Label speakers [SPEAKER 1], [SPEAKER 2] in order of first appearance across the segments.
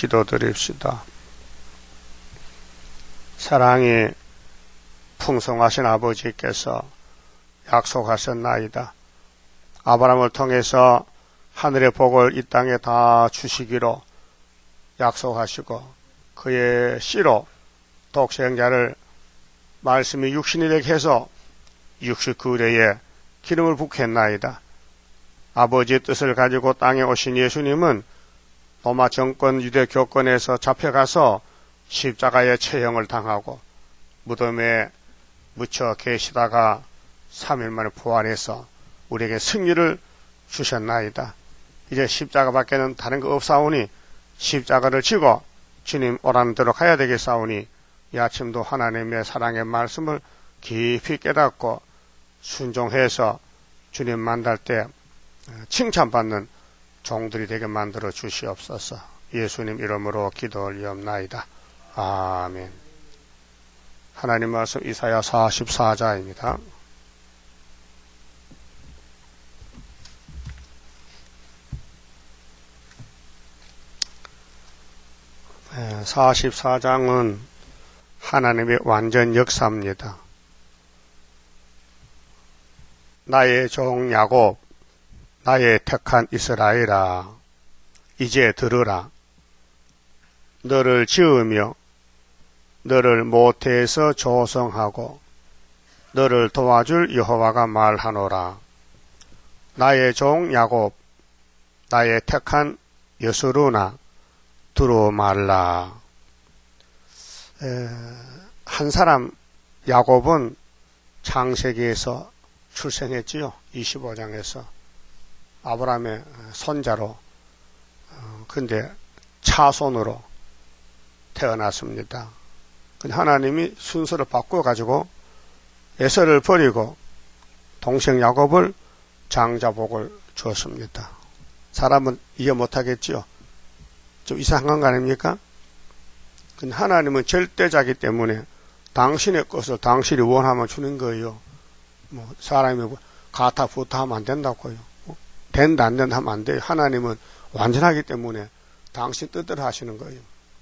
[SPEAKER 1] 기도드립시다. 사랑이 풍성하신 아버지께서 약속하셨나이다. 아브라함을 통해서 하늘의 복을 이 땅에 다 주시기로 약속하시고 그의 씨로 독생자를 말씀이 육신이 되게 해서 69대에 기름을 붓겠나이다. 아버지의 뜻을 가지고 땅에 오신 예수님은 로마 정권 유대 교권에서 잡혀가서 십자가의 처형을 당하고 무덤에 묻혀 계시다가 3일 만에 부활해서 우리에게 승리를 주셨나이다. 이제 십자가밖에는 다른 거 없사오니 십자가를 지고 주님 오라는 대로 가야 되겠사오니 이 아침도 하나님의 사랑의 말씀을 깊이 깨닫고 순종해서 주님 만날 때 칭찬받는 종들이 되게 만들어 주시옵소서. 예수님 이름으로 기도 올리옵나이다. 아멘. 하나님 말씀 이사야 44장입니다. 44장은 하나님의 완전 역사입니다. 나의 종 야곱, 나의 택한 이스라엘아, 이제 들으라. 너를 지으며 너를 모태에서 조성하고 너를 도와줄 여호와가 말하노라. 나의 종 야곱, 나의 택한 여스루나 들어 말라. 한 사람 야곱은 창세기에서 출생했지요. 25장에서 아브라함의 손자로, 근데 차손으로 태어났습니다. 근데 하나님이 순서를 바꿔가지고 에서를 버리고 동생 야곱을 장자복을 주었습니다. 사람은 이해 못하겠지요. 좀 이상한 거 아닙니까? 근데 하나님은 절대자기 때문에 당신의 것을 당신이 원하면 주는 거예요. 사람이 가타 부타 하면 안 된다고요. 된다 안 된다 하면 안 돼요. 하나님은 완전하기 때문에 당신 뜻대로 하시는 거예요.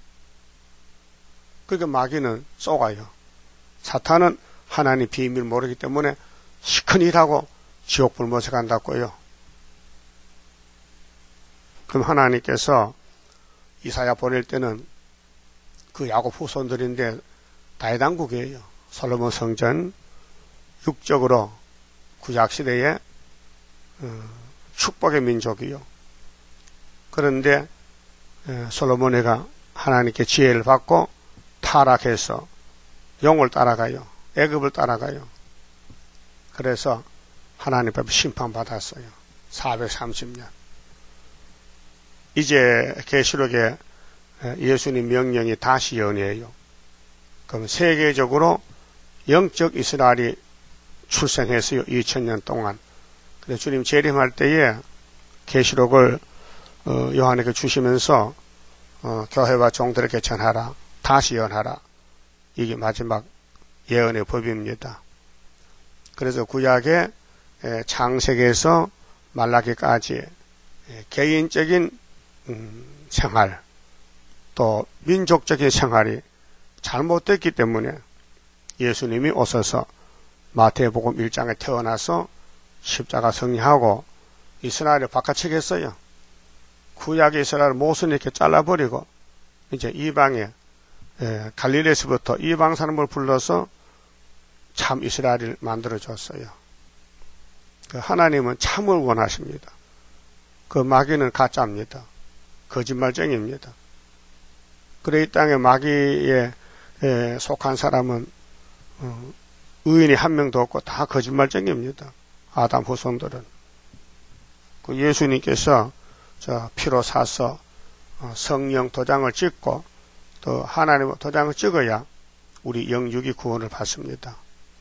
[SPEAKER 1] 그러니까 마귀는 쏘가요. 사탄은 하나님 비밀 모르기 때문에 시큰 일하고 지옥 불못에 간다고요. 그럼 하나님께서 이사야 보낼 때는 그 야곱 후손들인데 다회당국이에요. 솔로몬 성전 육적으로 구약시대에 축복의 민족이요. 그런데 솔로몬이가 하나님께 지혜를 받고 타락해서 용을 따라가요. 애굽을 따라가요. 그래서 하나님 앞에 심판받았어요. 430년. 이제 계시록에 예수님 명령이 다시 연이에요. 그럼 세계적으로 영적 이스라엘이 출생했어요. 2000년 동안. 그래서 주님 재림할 때에 계시록을 요한에게 주시면서 교회와 종들에게 전하라. 다시 연하라. 이게 마지막 예언의 법입니다. 그래서 구약의 창세기에서 말라기까지 개인적인 생활 또 민족적인 생활이 잘못됐기 때문에 예수님이 오셔서 마태복음 1장에 태어나서 십자가 승리하고 이스라엘을 바꿔치겠어요. 구약의 이스라엘을 모순 이렇게 잘라버리고 이제 이방에 갈릴리에서부터 이방 사람을 불러서 참 이스라엘을 만들어줬어요. 하나님은 참을 원하십니다. 그 마귀는 가짜입니다. 거짓말쟁이입니다. 그래 이 땅에 마귀에 속한 사람은 의인이 한 명도 없고 다 거짓말쟁이입니다. 아담 후손들은. 그 예수님께서 피로 사서 성령 도장을 찍고 또 하나님 도장을 찍어야 우리 영육이 구원을 받습니다.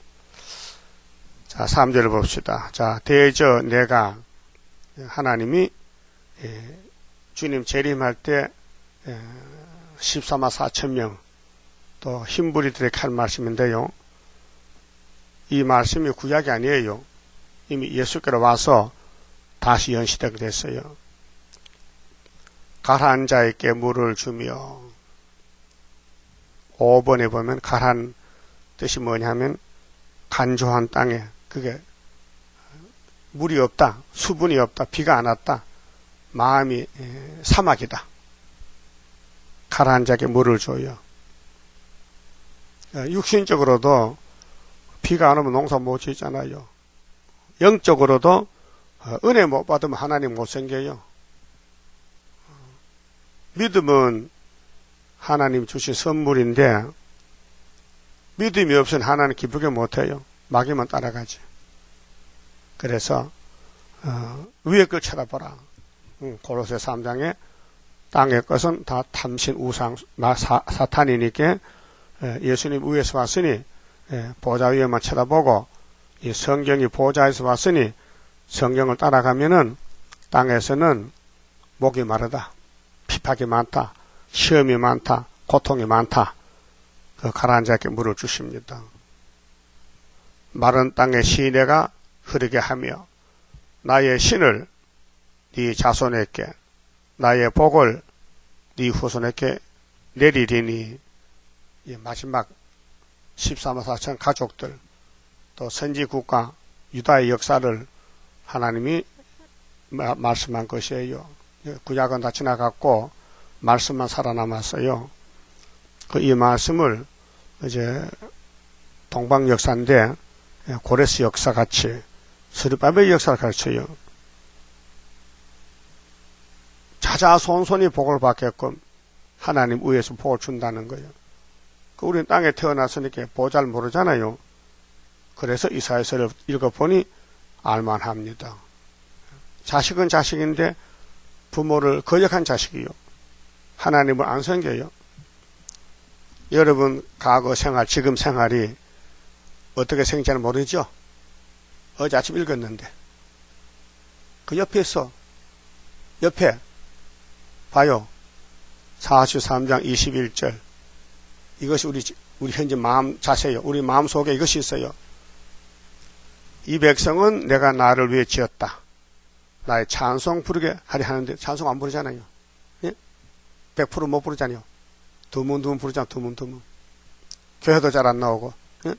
[SPEAKER 1] 자, 3절을 봅시다. 자, 대저 내가 하나님이 주님 재림할 때 14만 4천 명 또 흰부리들에게 할 말씀인데요. 이 말씀이 구약이 아니에요. 이미 예수께로 와서 다시 연시되게 됐어요. 가라앉은 자에게 물을 주며. 5번에 보면 가라앉은 뜻이 뭐냐면 간조한 땅에, 그게 물이 없다, 수분이 없다, 비가 안 왔다, 마음이 사막이다. 가라앉은 자에게 물을 줘요. 육신적으로도 비가 안 오면 농사 못 짓잖아요. 영적으로도 은혜 못 받으면 하나님 못 생겨요. 믿음은 하나님 주신 선물인데 믿음이 없으면 하나님 기쁘게 못해요. 마귀만 따라가지. 그래서 위의 걸 쳐다보라. 고로새 3장에 땅의 것은 다 탐신 우상 사탄이니까 예수님 위에서 왔으니 보좌 위에만 쳐다보고 이 성경이 보좌에서 왔으니 성경을 따라가면은 땅에서는 목이 마르다, 핍박이 많다, 시험이 많다, 고통이 많다. 그 가라앉은 자에게 물을 주십니다. 마른 땅에 시내가 흐르게 하며 나의 신을 네 자손에게, 나의 복을 네 후손에게 내리리니. 마지막 13만 4천 가족들, 또 선지국가 유다의 역사를 하나님이 말씀한 것이에요. 구약은 다 지나갔고 말씀만 살아남았어요. 이 말씀을 이제 동방 역사인데 고레스 역사 같이 스룹바벨 역사를 가르쳐요. 자자손손이 복을 받게끔 하나님 위에서 복을 준다는 거예요. 우리는 땅에 태어났으니까 보잘 모르잖아요. 그래서 이사야서를 읽어보니 알만합니다. 자식은 자식인데 부모를 거역한 자식이요. 하나님을 안 섬겨요. 여러분 과거 생활, 지금 생활이 어떻게 생긴지는 모르죠? 어제 아침 읽었는데 그 옆에 있어. 옆에 봐요. 43장 21절. 이것이 우리 현재 마음 자세요. 우리 마음 속에 이것이 있어요. 이 백성은 내가 나를 위해 지었다. 나의 찬송 부르게 하려 하는데 찬송 안 부르잖아요. 예? 100% 못 부르잖아요. 드문드문 부르잖아. 드문드문. 교회도 잘 안 나오고. 예?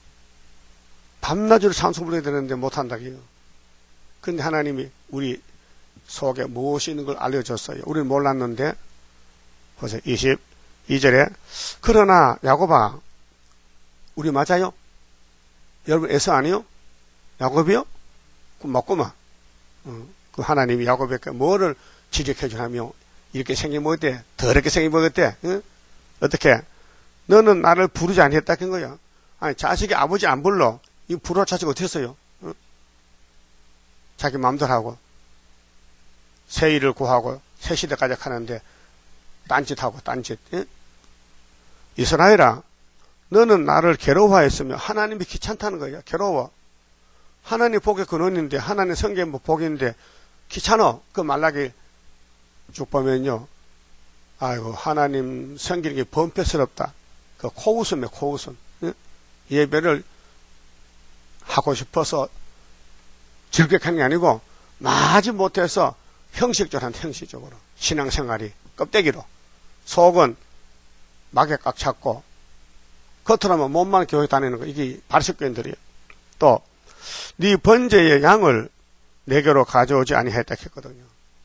[SPEAKER 1] 밤낮으로 찬송 부르게 되는데 못한다고요. 근데 하나님이 우리 속에 무엇이 있는 걸 알려줬어요. 우리는 몰랐는데 보세요. 22절에 그러나 야곱아, 우리 맞아요? 여러분 에서 아니요? 야곱이요? 그럼 맞구만. 그 하나님이 야곱에게 뭐를 지적해 주냐며 이렇게 생긴 뭐 어때? 더럽게 생긴 뭐 어때? 응? 어떻게? 너는 나를 부르지 않겠다는 거야. 아니 자식이 아버지 안 불러. 이 부르라 자식 어떻게 했어요? 응? 자기 마음대로 하고 새 일을 구하고 새 시대까지 하는데 딴짓하고 딴짓. 응? 이스라엘아, 너는 나를 괴로워했으며 하나님이 귀찮다는 거야. 괴로워. 하나님 복의 근원인데 하나님 성경 복인데 귀찮어. 그 말라기 쭉 보면요. 아이고 하나님 성기는 게 범패스럽다. 그 코웃음에 코웃음. 응? 예배를 하고 싶어서 즐겁게 하는 게 아니고 마지 못해서 형식적으로 형식적으로 신앙생활이 껍데기로 속은 막에 꽉 찼고 겉으로는 몸만 교회 다니는 거. 이게 바리새교인들이에요. 또 네 번제의 양을 내게로 가져오지 아니했다 했거든요.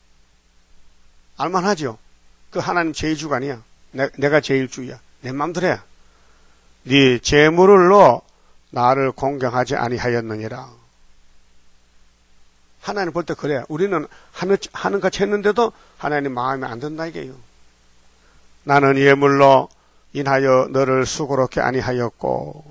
[SPEAKER 1] 알만하죠? 그 하나님 제일주가 아니야. 내가 제일주야. 내 맘대로 해. 네 재물로 나를 공경하지 아니하였느니라. 하나님 볼 때 그래. 우리는 하는 같이 했는데도 하나님 마음에 안 든다 이게요. 나는 예물로 인하여 너를 수고롭게 아니하였고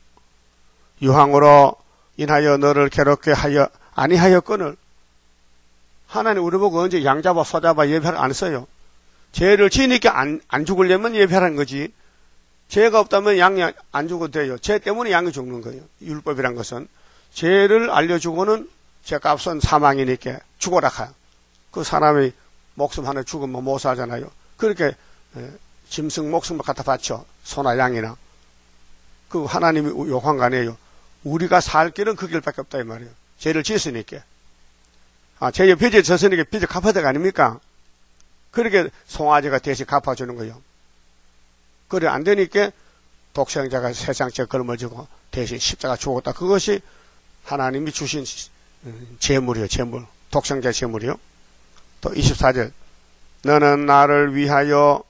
[SPEAKER 1] 유황으로 인하여 너를 괴롭게 하여 아니하였거늘. 하나님 우리 보고 언제 양 잡아 소 잡아 예배를 안 했어요. 죄를 지으니까 안 죽으려면 예배하는 거지. 죄가 없다면 양이 안 죽어도 돼요. 죄 때문에 양이 죽는 거예요. 율법이란 것은 죄를 알려주고는 죄값은 사망이니까 죽어라 가요. 그 사람이 목숨 하나 죽으면 못 살잖아요. 그렇게 짐승 목숨을 갖다 바쳐. 소나 양이나. 그 하나님이 욕한 거 아니에요. 우리가 살 길은 그 길밖에 없다 이 말이에요. 죄를 지었으니까. 죄의 빚을 졌으니까 빚을 갚아야 될 거 아닙니까? 그렇게 송아지가 대신 갚아주는 거예요. 그래 안 되니까 독생자가 세상죄 걸머지고 대신 십자가 죽었다. 그것이 하나님이 주신 제물이요. 제물. 독생자 제물이요. 또 24절 너는 나를 위하여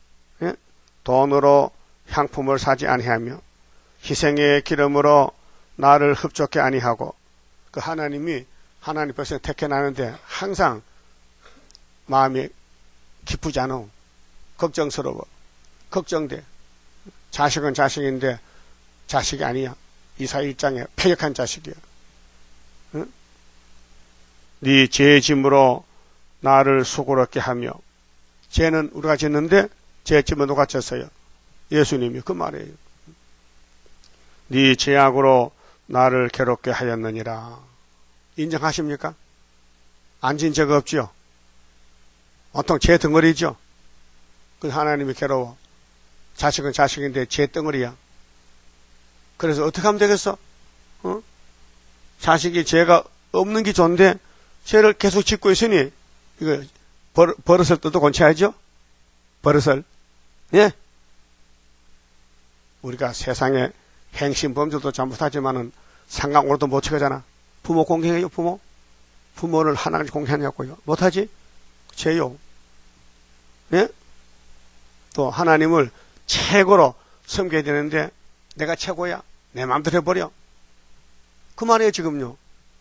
[SPEAKER 1] 돈으로 향품을 사지 아니하며 희생의 기름으로 나를 흡족해 아니하고 그 하나님이 하나님 백성 택해나는데 항상 마음이 기쁘지 않아. 걱정스러워. 걱정돼. 자식은 자식인데 자식이 아니야. 이사 1장에 폐역한 자식이야. 응? 네 죄의 짐으로 나를 수고롭게 하며 죄는 우리가 짓는데 죄 짐은 누가 졌어요? 예수님이 그 말이에요. 네 죄악으로 나를 괴롭게 하였느니라. 인정하십니까? 안 진 적 없지요? 온통 죄 덩어리죠? 그 하나님이 괴로워. 자식은 자식인데 죄 덩어리야. 그래서 어떻게 하면 되겠어? 자식이 죄가 없는 게 좋은데 죄를 계속 짓고 있으니 이거 버릇을 뜯어 건쳐야죠? 버릇을. 예? 우리가 세상에 행신범죄도 잘못하지만은 상강으로도 못 쳐가잖아. 부모 공경해요, 부모? 부모를 하나같이 공경하냐고요. 못하지? 죄요. 예? 또 하나님을 최고로 섬겨야 되는데 내가 최고야. 내 마음대로 해버려. 그 말이에요, 지금요.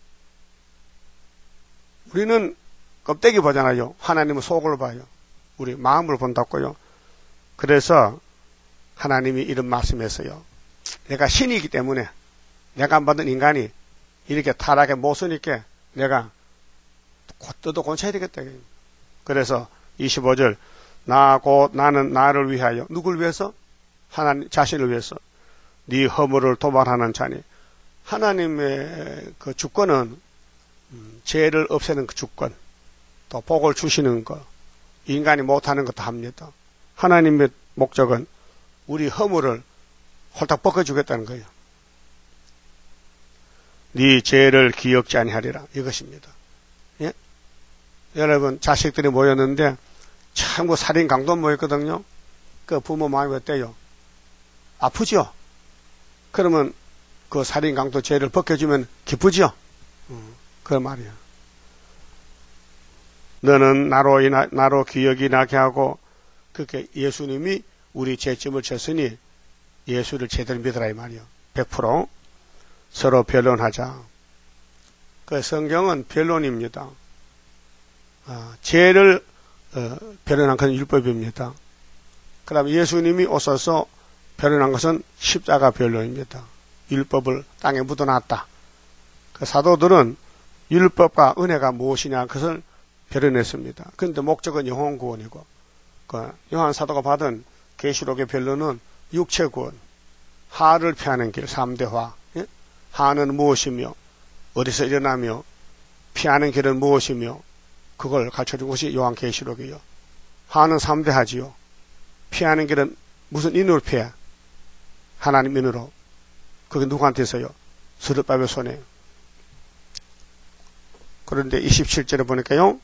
[SPEAKER 1] 우리는 껍데기 보잖아요. 하나님은 속을 봐요. 우리 마음을 본다고요. 그래서 하나님이 이런 말씀했어요. 내가 신이기 때문에 내가 받은 인간이 이렇게 타락에 못 쓰니까 내가 뜯어 곤쳐야 되겠다. 그래서 25절 나는 나를 위하여 누굴 위해서? 하나님 자신을 위해서 네 허물을 도말하는 자니 하나님의 그 주권은 죄를 없애는 그 주권 또 복을 주시는 것 인간이 못하는 것도 합니다. 하나님의 목적은 우리 허물을 홀딱 벗겨주겠다는 거예요. 네 죄를 기억지 아니하리라 이것입니다. 예? 여러분 자식들이 모였는데 참고 살인 강도 모였거든요. 그 부모 마음이 어때요? 아프죠? 그러면 그 살인 강도 죄를 벗겨주면 기쁘죠? 그 말이야. 너는 나로 기억이 나게 하고 그렇게 예수님이 우리 죄짐을 졌으니 예수를 제대로 믿으라 이 말이요. 100% 서로 변론하자. 그 성경은 변론입니다. 죄를 변론한 것은 율법입니다. 그 다음에 예수님이 오셔서 변론한 것은 십자가 변론입니다. 율법을 땅에 묻어놨다. 그 사도들은 율법과 은혜가 무엇이냐 그것을 변론했습니다. 그런데 목적은 영혼 구원이고 그 요한 사도가 받은 계시록의 변론은 육체 구원, 하를 피하는 길 3대화. 예? 하는 무엇이며 어디서 일어나며 피하는 길은 무엇이며 그걸 가르쳐준 것이 요한 계시록이요. 하는 3대하지요. 피하는 길은 무슨 인으로 피해? 하나님 인으로. 그게 누구한테서요? 스룹바벨 손에. 그런데 27절에 보니까요.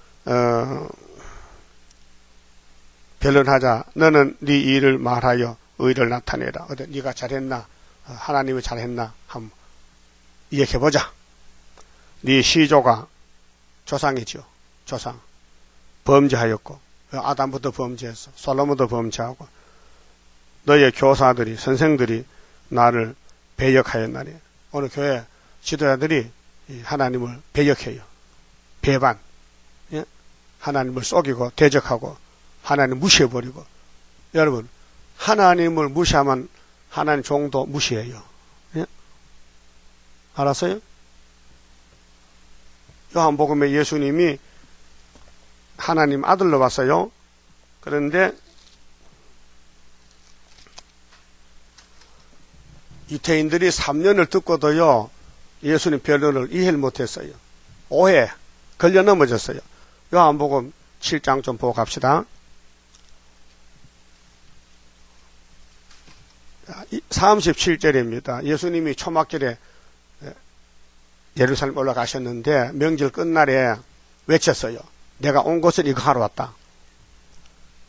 [SPEAKER 1] 변론하자. 너는 네 일을 말하여 의를 나타내라. 어때? 네가 잘했나? 하나님이 잘했나? 한번 이야기해보자. 네 시조가 조상이죠. 조상. 범죄하였고 아담부터 범죄했어. 솔로몬도 범죄하고 너의 교사들이 선생들이 나를 배역하였나니 오늘 교회 지도자들이 하나님을 배역해요. 배반. 예? 하나님을 속이고 대적하고 하나님 무시해버리고 여러분 하나님을 무시하면 하나님 종도 무시해요. 예? 알았어요? 요한복음에 예수님이 하나님 아들로 왔어요. 그런데 유태인들이 3년을 듣고도요 예수님 변론을 이해를 못했어요. 오해 걸려 넘어졌어요. 요한복음 7장 좀 보고 갑시다. 37절입니다. 예수님이 초막절에 예루살렘 올라가셨는데 명절 끝날에 외쳤어요. 내가 온 곳을 이거 하러 왔다.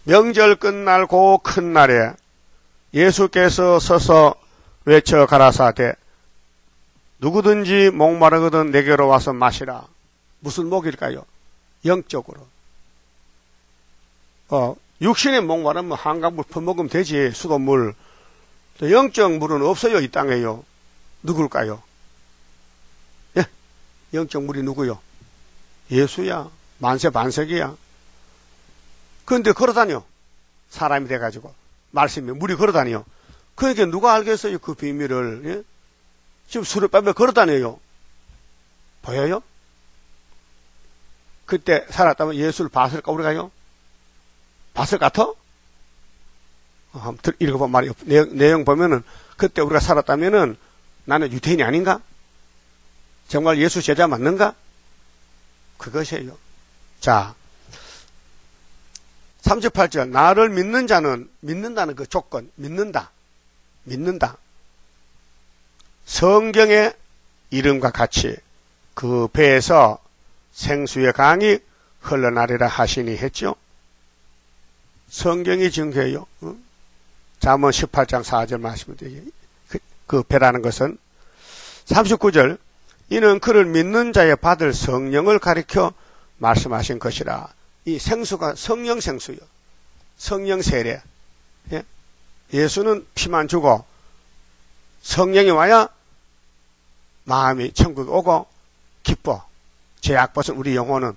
[SPEAKER 1] 명절 끝날 그 큰 날에 예수께서 서서 외쳐 가라사대 누구든지 목마르거든 내게로 와서 마시라. 무슨 목일까요? 영적으로. 육신의 목마르면 한강물 퍼먹으면 되지. 수돗물. 영적 물은 없어요. 이 땅에요. 누굴까요? 예? 영적 물이 누구요? 예수야. 만세 반세기야. 그런데 걸어다녀. 사람이 돼가지고. 말씀이 물이 걸어다녀. 그러니까 누가 알겠어요? 그 비밀을. 예? 지금 술을 빼며 걸어다녀요. 보여요? 그때 살았다면 예수를 봤을까 우리가요? 봤을 것 같아? 한번 읽어본 말이요. 내용 보면은 그때 우리가 살았다면은 나는 유대인이 아닌가? 정말 예수 제자 맞는가? 그것이에요. 자, 38절 나를 믿는 자는 믿는다는 그 조건 믿는다. 성경의 이름과 같이 그 배에서 생수의 강이 흘러나리라 하시니 했죠. 성경이 증거해요. 잠언 18장 4절 말씀을 드려요. 그 배라는 것은 39절 이는 그를 믿는 자의 받을 성령을 가리켜 말씀하신 것이라. 이 생수가 성령 생수요. 성령 세례. 예? 예수는 피만 주고 성령이 와야 마음이 천국에 오고 기뻐. 죄악 벗은 우리 영혼은.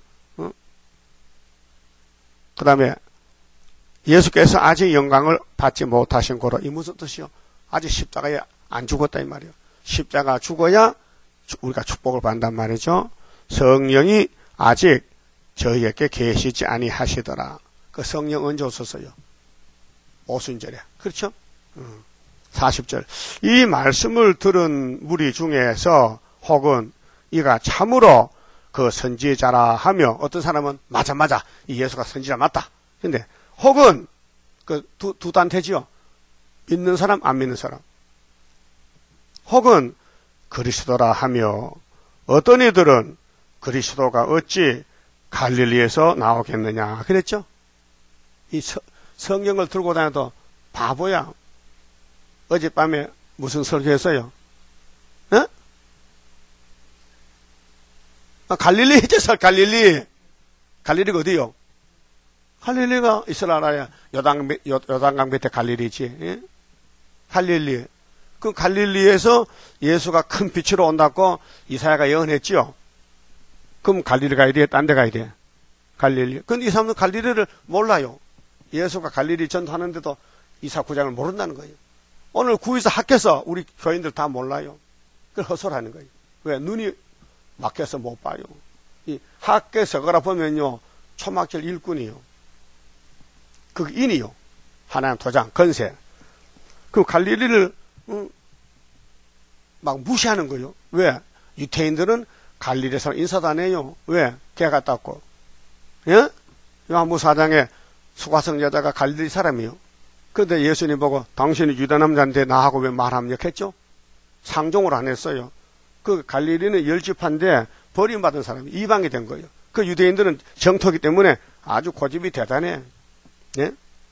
[SPEAKER 1] 그 다음에 예수께서 아직 영광을 받지 못하신 거로. 이 무슨 뜻이요? 아직 십자가에 안 죽었다 이 말이요. 십자가 죽어야 우리가 축복을 받는단 말이죠. 성령이 아직 저희에게 계시지 아니하시더라. 그 성령 언제 오셨어요? 오순절에. 그렇죠? 40절. 이 말씀을 들은 무리 중에서 혹은 이가 참으로 그 선지자라 하며 어떤 사람은 맞아 이 예수가 선지자 맞다. 근데 혹은 그 두 단태지요. 믿는 사람 안 믿는 사람. 혹은 그리스도라 하며 어떤 이들은 그리스도가 어찌 갈릴리에서 나오겠느냐 그랬죠. 이 성경을 들고 다녀도 바보야. 어젯밤에 무슨 설교했어요? 어? 갈릴리 했죠. 갈릴리가 어디요? 갈릴리가 이스라엘의 요단강 밑에 갈릴리지. 예? 갈릴리. 그 갈릴리에서 예수가 큰 빛으로 온다고 이사야가 예언했지요. 그럼 갈릴리 가야 돼? 딴 데 가야 돼? 갈릴리. 근데 이 사람은 갈릴리를 몰라요. 예수가 갈릴리 전도하는데도 이사 9장을 모른다는 거예요. 오늘 구에서 학교에서 우리 교인들 다 몰라요. 그걸 헛소리하는 거예요. 왜? 눈이 막혀서 못 봐요. 이 학교에서 거라 보면요. 초막절 일꾼이요. 그 인이요. 하나님 도장, 건세. 그 갈릴리를 막 무시하는 거예요. 왜? 유태인들은 갈릴리에서 인사도 안 해요. 왜? 개 갔다 왔고. 예? 요한복음 4장에 수가성 여자가 갈릴리 사람이요. 그런데 예수님 보고 당신이 유다 남자인데 나하고 왜 말합니까? 했죠? 상종을 안 했어요. 그 갈릴리는 열집한데 버림받은 사람이 이방이 된 거예요. 그 유대인들은 정토기 때문에 아주 고집이 대단해. 예?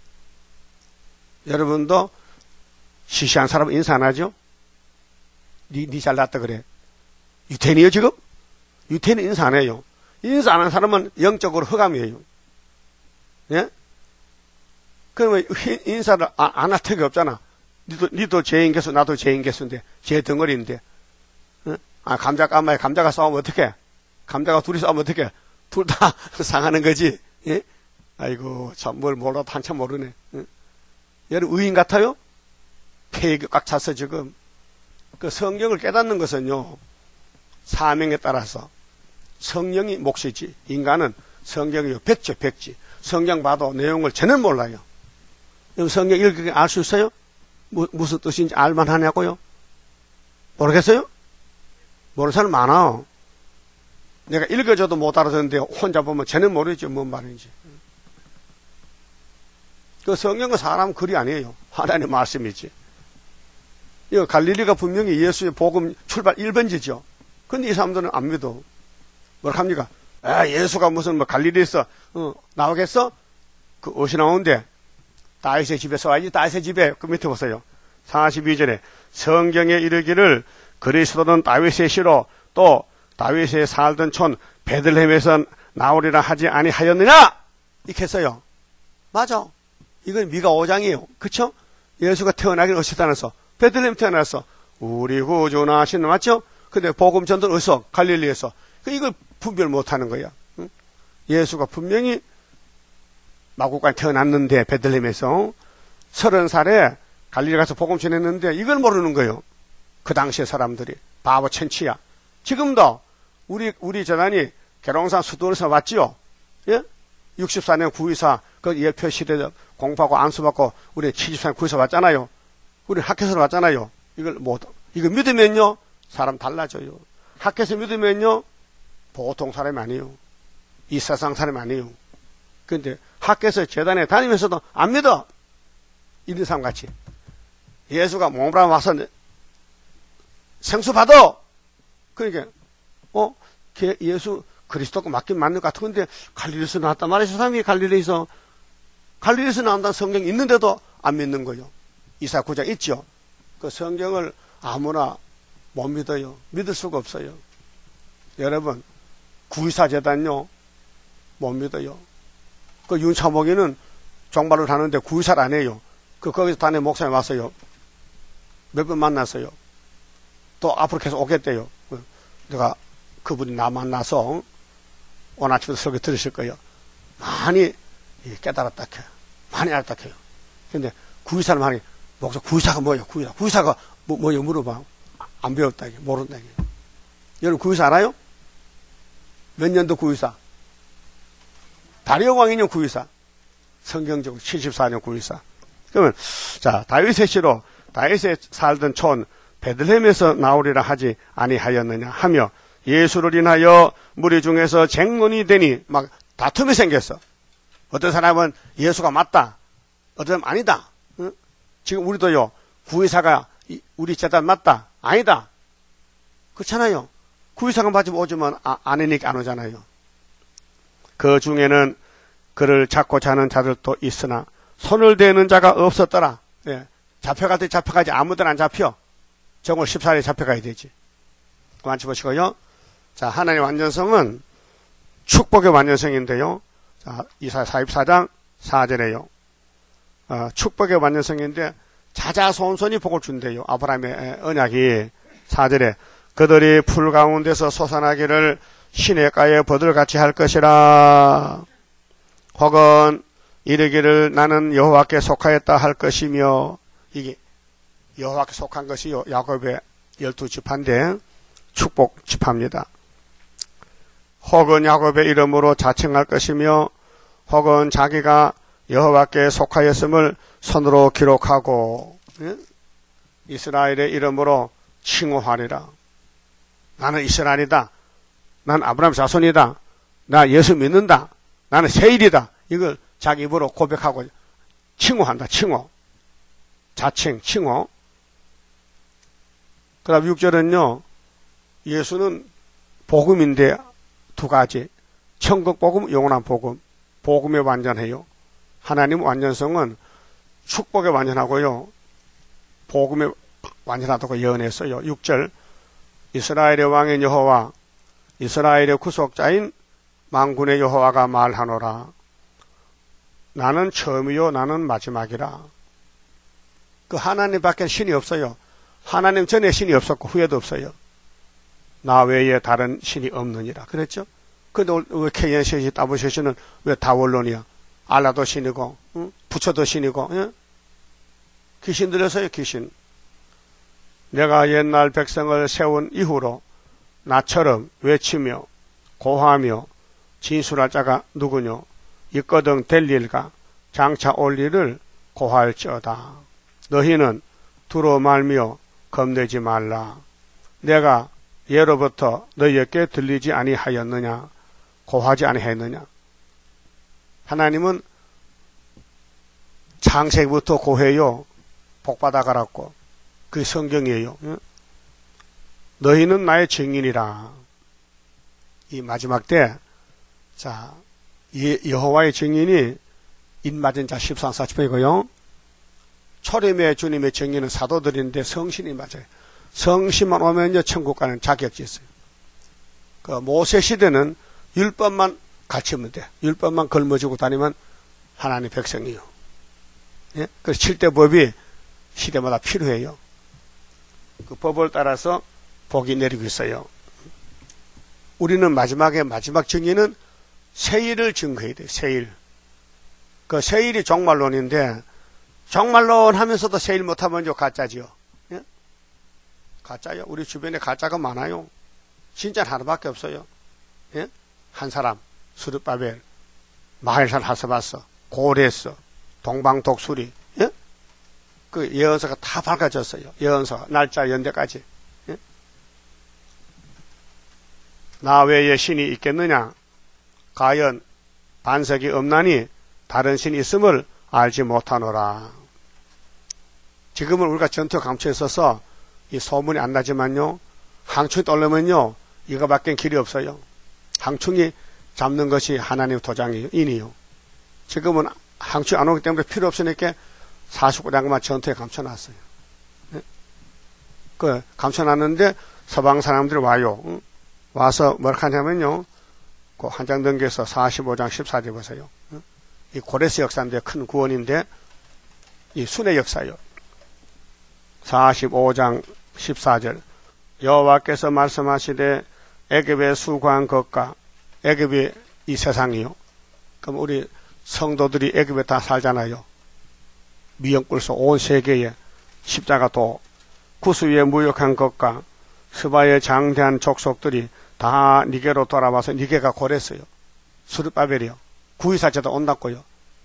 [SPEAKER 1] 여러분도 시시한 사람 인사 안 하죠? 니 잘났다 그래. 유태인이요 지금? 유태인은 인사 안 해요. 인사 안 하는 사람은 영적으로 흑암이에요. 예? 그러면 인사를 안 할 턱이 없잖아. 니도 죄인 개수 나도 죄인 개수인데 죄 덩어리인데. 예? 감자 까마에 감자가 싸우면 어떡해? 감자가 둘이 싸우면 어떡해? 둘 다 상하는 거지. 예? 아이고 참 뭘 몰라도 한참 모르네. 예? 여러분 의인 같아요? 폐에 꽉 찼어 지금. 그 성경을 깨닫는 것은요. 사명에 따라서 성령이 몫이지. 인간은 성경이요. 백지. 성경 봐도 내용을 전혀 몰라요. 성경 읽으면 알 수 있어요? 무슨 뜻인지 알만 하냐고요? 모르겠어요? 모르는 사람 많아. 내가 읽어줘도 못 알아듣는데 혼자 보면 전혀 모르죠. 뭔 말인지. 그 성경은 사람 글이 아니에요. 하나님의 말씀이지. 이거 갈릴리가 분명히 예수의 복음 출발 1번지죠. 근데 이 사람들은 안 믿어. 뭐라 합니까? 예수가 무슨 갈릴리에서 나오겠어? 그 어디서 나오는데? 다윗의 집에서 와야지. 다윗의 집에 그 밑에 보세요. 42절에 성경에 이르기를 그리스도는 다윗의 시로 또 다윗의 살던 촌 베들레헴에서 나오리라 하지 아니하였느냐? 이렇게 했어요. 맞아. 이건 미가 5장이에요. 그쵸? 예수가 태어나긴 어디서 태어났어? 베들레헴 태어났어. 우리 구주나 하시는 맞죠? 근데 복음 전도는 어디서? 갈릴리에서. 이걸 분별 못하는 거야. 응? 예수가 분명히 마구간에 태어났는데 베들레헴에서 30살에 갈릴리 가서 복음 전했는데 이걸 모르는 거예요. 그 당시의 사람들이 바보 천치야. 지금도 우리 재단이 계룡산 수도원에서 왔지요. 예? 64년 구의사 그 예표 시대 공부하고 안수받고 우리 74년 구의사 왔잖아요. 우리 학교에서 왔잖아요. 이거 믿으면요 사람 달라져요. 학교에서 믿으면요 보통 사람이 아니에요. 이 세상 사람이 아니에요. 근데 학교에서 재단에 다니면서도 안 믿어. 이런 사람 같이. 예수가 몸으로 와서 생수 받아. 그러니까 예수 그리스도가 맞긴 맞는 것 같은데 갈릴리에서 나왔단 말이야. 사람이 갈릴리에서 나온다는 성경이 있는데도 안 믿는 거예요. 이사야 9장 있죠. 그 성경을 아무나 못 믿어요. 믿을 수가 없어요. 여러분 구의사 재단요 못 믿어요. 그 윤차목이는 종발을 하는데 구의사를 안 해요. 거기서 단에 목사님 왔어요. 몇 번 만났어요. 또 앞으로 계속 오겠대요. 내가 그분이 나 만나서 오늘 아침부터 설교 들으실 거예요. 많이 깨달았다 해요. 많이 알았다 해요. 근데 구의사는 많이 목사 구의사가 뭐예요? 구의사가 뭐예요? 물어봐. 안 배웠다 이게 모른다 이게. 여러분 구의사 알아요? 몇 년도 구의사? 다리오 왕이년 구의사. 성경적으로 74년 구의사. 그러면 자 다윗의 시로 다윗의 살던 촌 베들레헴에서 나오리라 하지 아니하였느냐 하며 예수를 인하여 무리 중에서 쟁론이 되니 막 다툼이 생겼어. 어떤 사람은 예수가 맞다. 어떤 사람은 아니다. 응? 지금 우리도요 구의사가 우리 재단 맞다. 아니다. 그렇잖아요. 구의사가 맞으면 오지만 아니니까 안 오잖아요. 그 중에는 그를 잡고자 하는 자들도 있으나 손을 대는 자가 없었더라. 예. 잡혀갈 때 잡혀가지 아무데나 안 잡혀. 정월 14일에 잡혀가야 되지. 그만 보시고요. 자, 하나님의 완전성은 축복의 완전성인데요. 자, 이사야 44장 4절에요. 축복의 완전성인데 자자손손이 복을 준대요. 아브라함의 언약이 4절에 그들이 풀 가운데서 솟아나기를 시냇가에 버들같이 할 것이라. 혹은 이르기를 나는 여호와께 속하였다 할 것이며. 이게 여호와께 속한 것이요 야곱의 12지파인데 축복 지파입니다. 혹은 야곱의 이름으로 자칭할 것이며 혹은 자기가 여호와께 속하였음을 손으로 기록하고 이스라엘의 이름으로 칭호하리라. 나는 이스라엘이다. 난 아브라함 자손이다. 나 예수 믿는다. 나는 세일이다. 이걸 자기 입으로 고백하고 칭호한다. 칭호. 자칭, 칭호. 그 다음 6절은요. 예수는 복음인데 두 가지. 천국 복음, 영원한 복음. 복음에 완전해요. 하나님 완전성은 축복에 완전하고요. 복음에 완전하다고 예언했어요. 6절. 이스라엘의 왕인 여호와, 이스라엘의 구속자인 만군의 여호와가 말하노라. 나는 처음이요 나는 마지막이라. 그 하나님 밖에 신이 없어요. 하나님 전에 신이 없었고 후에도 없어요. 나 외에 다른 신이 없느니라. 그랬죠? 근데 왜 KNCC, WCC는 왜 다 원론이야? 알라도 신이고, 응? 부처도 신이고, 예? 귀신 들렸어요, 귀신. 내가 옛날 백성을 세운 이후로 나처럼 외치며 고하며 진술할 자가 누구뇨? 있거든 될 일과 장차 올 일을 고할지어다. 너희는 두로 말며 겁내지 말라. 내가 예로부터 너희에게 들리지 아니하였느냐? 고하지 아니하였느냐? 하나님은 창세기부터 고해요. 복받아 가라고. 그게 성경이에요. 너희는 나의 증인이라. 이 마지막 때, 자, 여호와의 증인이 인맞은 자 13,40이고요. 초림의 주님의 정의는 사도들인데 성신이 맞아요. 성신만 오면요 천국 가는 자격이 있어요. 그 모세 시대는 율법만 갖추면 돼. 율법만 걸머쥐고 다니면 하나님 백성이요. 예? 그래서 7대 법이 시대마다 필요해요. 그 법을 따라서 복이 내리고 있어요. 우리는 마지막 정의는 세일을 증거해야 돼요. 세일. 그 세일이 종말론인데 종말론 하면서도 세일 못하면 가짜지요. 예? 가짜요. 우리 주변에 가짜가 많아요. 진짜 하나밖에 없어요. 예? 한 사람, 수르바벨, 마헬산 하스바스, 고레스, 동방독수리, 예? 그 예언서가 다 밝아졌어요. 예언서, 날짜, 연대까지. 예? 나 외에 신이 있겠느냐? 가연 반석이 없나니 다른 신이 있음을 알지 못하노라. 지금은 우리가 전투 감초에 있어서 이 소문이 안 나지만요, 항충이 떠오르면요, 이거밖에 길이 없어요. 항충이 잡는 것이 하나님의 도장이요, 인이요. 지금은 항충이 안 오기 때문에 필요 없으니까 49장만 전투에 감춰놨어요. 네? 그 감춰놨는데 서방 사람들이 와요. 응? 와서 뭘 하냐면요, 그 한 장 넘겨서 45장 14절 보세요. 응? 이 고레스 역사인데 큰 구원인데 이 순의 역사요. 45장 14절 여호와께서 말씀하시되 애굽에 수고한 것과 애굽이 이 세상이요. 그럼 우리 성도들이 애굽에 다 살잖아요. 미역불소 온 세계에 십자가도 구스 위에 무역한 것과 스바의 장대한 족속들이 다 니게로 돌아와서 니게가 고랬어요. 수르바벨이요. 구이사제도 온다고요.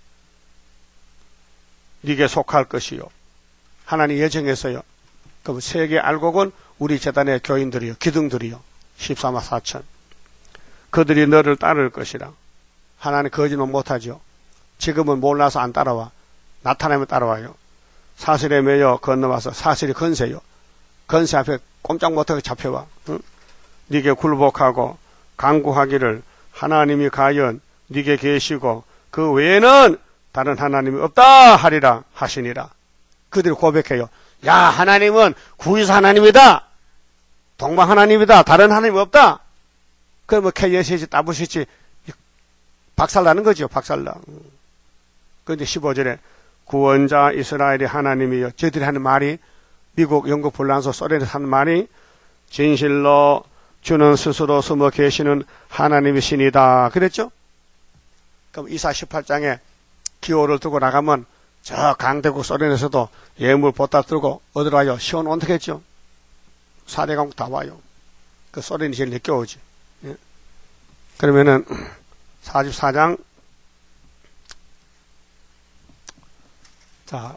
[SPEAKER 1] 니게 속할 것이요. 하나님 예정했어요. 그럼 세계 알곡은 우리 재단의 교인들이요. 기둥들이요. 14만 4천. 그들이 너를 따를 것이라. 하나님 거짓말 못하죠. 지금은 몰라서 안 따라와. 나타나면 따라와요. 사슬에 매여 건너와서 사슬이 건세요. 건세 앞에 꼼짝 못하게 잡혀와. 응? 네게 굴복하고 간구하기를 하나님이 과연 네게 계시고 그 외에는 다른 하나님이 없다 하리라 하시니라. 그들이 고백해요. 야, 하나님은 구이사 하나님이다. 동방 하나님이다. 다른 하나님이 없다. 그러면 KSC 따부시지 박살나는 거죠. 박살나. 그런데 15절에 구원자 이스라엘의 하나님이여. 저들이 하는 말이 미국, 영국, 불란서, 소련에서 하는 말이 진실로 주는 스스로 숨어 계시는 하나님의 신이다. 그랬죠? 그럼 이사 18장에 기호를 들고 나가면 저 강대국 소련에서도 예물 보따 들고 어디로 와요? 시온 온택했죠? 4대 강국 다 와요. 그 소련이 제일 늦게 오지. 예? 그러면은 44장 자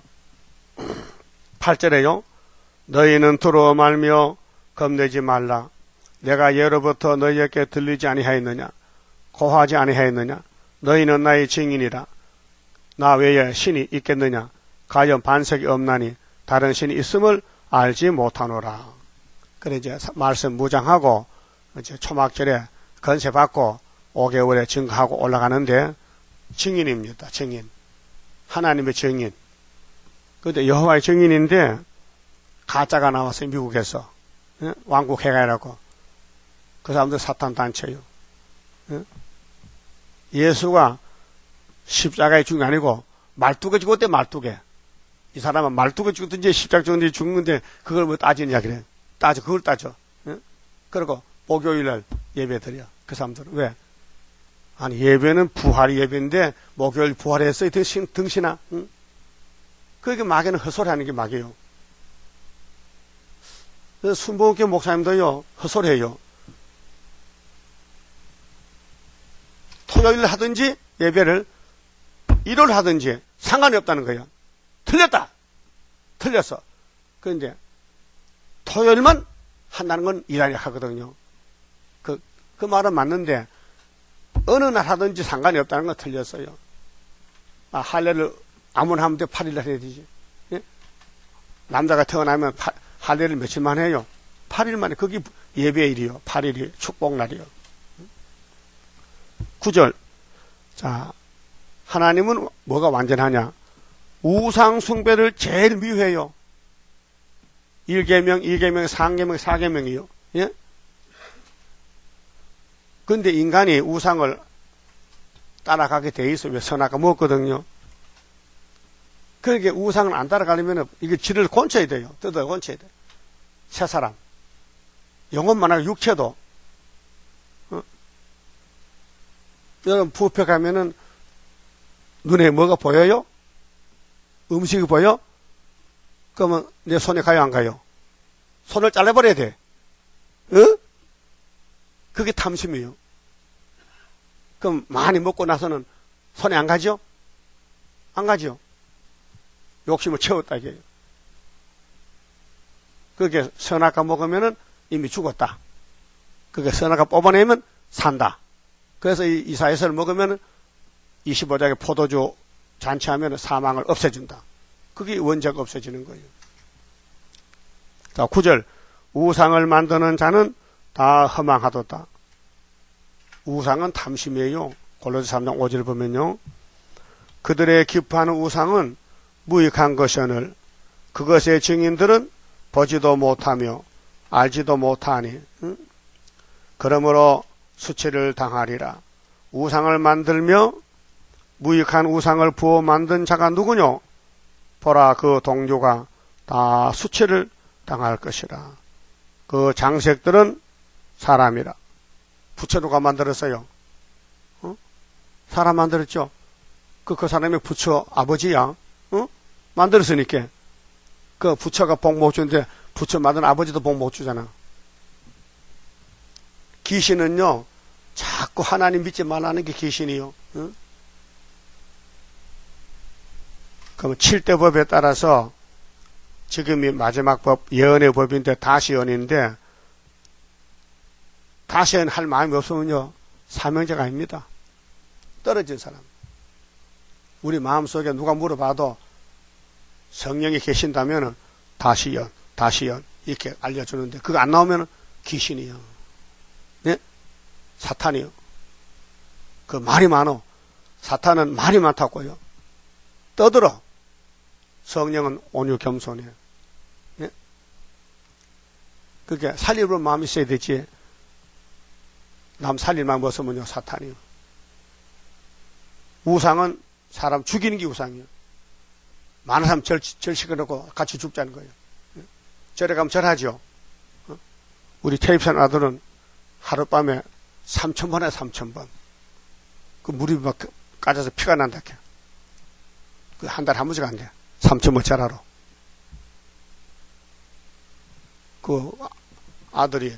[SPEAKER 1] 8절에요. 너희는 두려워 말며 겁내지 말라. 내가 예로부터 너희에게 들리지 아니하였느냐? 고하지 아니하였느냐? 너희는 나의 증인이라. 나 외에 신이 있겠느냐? 가연 반석이 없나니 다른 신이 있음을 알지 못하노라. 그래 이제 말씀 무장하고 이제 초막절에 건세 받고 5개월에 증거하고 올라가는데 증인입니다. 증인. 하나님의 증인. 그런데 여호와의 증인인데 가짜가 나와서 미국에서 왕국 해가라고. 그 사람들 사탄 단체요. 예수가 십자가에 죽은 게 아니고 말뚝에 죽었대. 말뚝에. 이 사람은 말뚝에 죽든지 십자가 죽든지 죽는데 그걸 뭐 따지느냐 그래. 따져. 그걸 따져. 그리고 목요일날 예배 드려. 그 사람들은 왜? 아니 예배는 부활 예배인데 목요일 부활했어요. 등신아. 그게 마귀는 헛소리하는 게 마귀예요. 순복음교 목사님도요 헛소리해요. 토요일 하든지 예배를 일요일 하든지 상관이 없다는 거예요. 틀렸다. 틀렸어. 그런데 토요일만 한다는 건 일하려 하거든요. 그 말은 맞는데 어느 날 하든지 상관이 없다는 건 틀렸어요. 할례를 아무나 하면 돼. 8일날 해야 되지. 예? 남자가 태어나면 할례를 며칠만 해요. 8일 만에. 그게 예배일이요. 8일이 축복날이요. 9절. 자, 하나님은 뭐가 완전하냐? 우상 숭배를 제일 미워해요. 1계명, 2계명, 3계명, 4계명이요. 예? 근데 인간이 우상을 따라가게 돼 있어요. 선악과 먹거든요. 그러니까 우상을 안 따라가려면 이게 질을 곤쳐야 돼요. 뜯어 곤쳐야 돼요. 새 사람. 영혼만 하고 육체도. 여러분, 뷔페 가면은 눈에 뭐가 보여요? 음식이 보여? 그러면 내 손에 가요, 안 가요? 손을 잘라버려야 돼. 그게 탐심이에요. 그럼 많이 먹고 나서는 손에 안 가죠? 안 가죠? 욕심을 채웠다, 이게요. 그게 선악과 먹으면은 이미 죽었다. 그게 선악과 뽑아내면 산다. 그래서 이 이사야서를 먹으면 25장의 포도주 잔치하면 사망을 없애준다. 그게 원죄가 없어지는 거예요. 자, 9절. 우상을 만드는 자는 다 허망하도다. 우상은 탐심이에요. 골로새 3장 5절 보면요. 그들의 기뻐하는 우상은 무익한 것이오늘 그것의 증인들은 보지도 못하며 알지도 못하니 그러므로 수치를 당하리라. 우상을 만들며 무익한 우상을 부어 만든 자가 누구뇨? 보라, 그 동료가 다 수치를 당할 것이라. 그 장색들은 사람이라. 부처 누가 만들었어요? 사람 만들었죠? 그 사람이 부처 아버지야. 만들었으니까. 그 부처가 복 못 주는데 부처 만든 아버지도 복 못 주잖아. 귀신은요, 자꾸 하나님 믿지 말라는 게 귀신이요. 그럼 7대 법에 따라서 지금이 마지막 법, 예언의 법인데 다시언인데, 다시언 할 마음이 없으면요, 사명자가 아닙니다. 떨어진 사람. 우리 마음속에 누가 물어봐도 성령이 계신다면 다시언 이렇게 알려주는데 그거 안 나오면 귀신이요. 네? 사탄이요. 그 말이 많어. 사탄은 말이 많다고요. 떠들어. 성령은 온유 겸손해요. 네? 그게 살리는 마음이 있어야 되지. 남 살릴 마음 없으면요, 사탄이요. 우상은 사람 죽이는 게 우상이에요. 많은 사람 절시켜놓고 같이 죽자는 거예요. 절에 가면 절하죠. 우리 태입산 아들은 하룻밤에 3,000번에 3,000번. 그 물이 막 까져서 피가 난다. 그 한 달에 한 번씩 안 돼. 3,000번 절하러. 그 아들이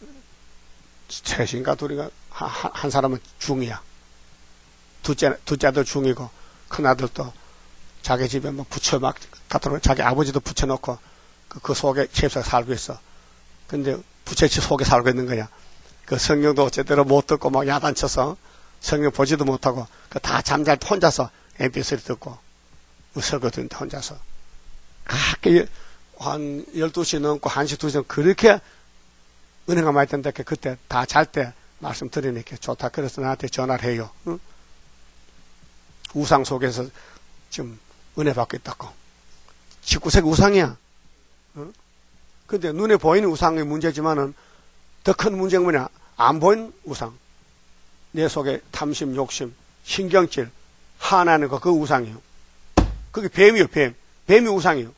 [SPEAKER 1] 셋인가 둘인가 한 사람은 중이야. 둘째 아들 중이고 큰 아들도 자기 집에 뭐 부처 막 갖다 놓고 자기 아버지도 붙여놓고 그 속에 채입사가 살고 있어. 근데 부처집 속에 살고 있는 거야. 그 성경도 제대로 못 듣고 막 야단쳐서 성경 보지도 못하고 그 다 잠잘 때 혼자서 MP3 듣고 웃었거든, 혼자서. 가끔 한 12시 넘고 1시, 2시 그렇게 은혜가 많이 된다. 그때 다 잘 때 말씀 드리니까 좋다. 그래서 나한테 전화를 해요. 응? 우상 속에서 지금 은혜 받고 있다고. 19세기 우상이야. 응? 근데 눈에 보이는 우상이 문제지만은 더 큰 문제가 뭐냐? 안 보이는 우상. 내 속에 탐심, 욕심, 신경질, 화나는 거, 그 우상이에요. 그게 뱀이요, 뱀. 뱀이 우상이에요.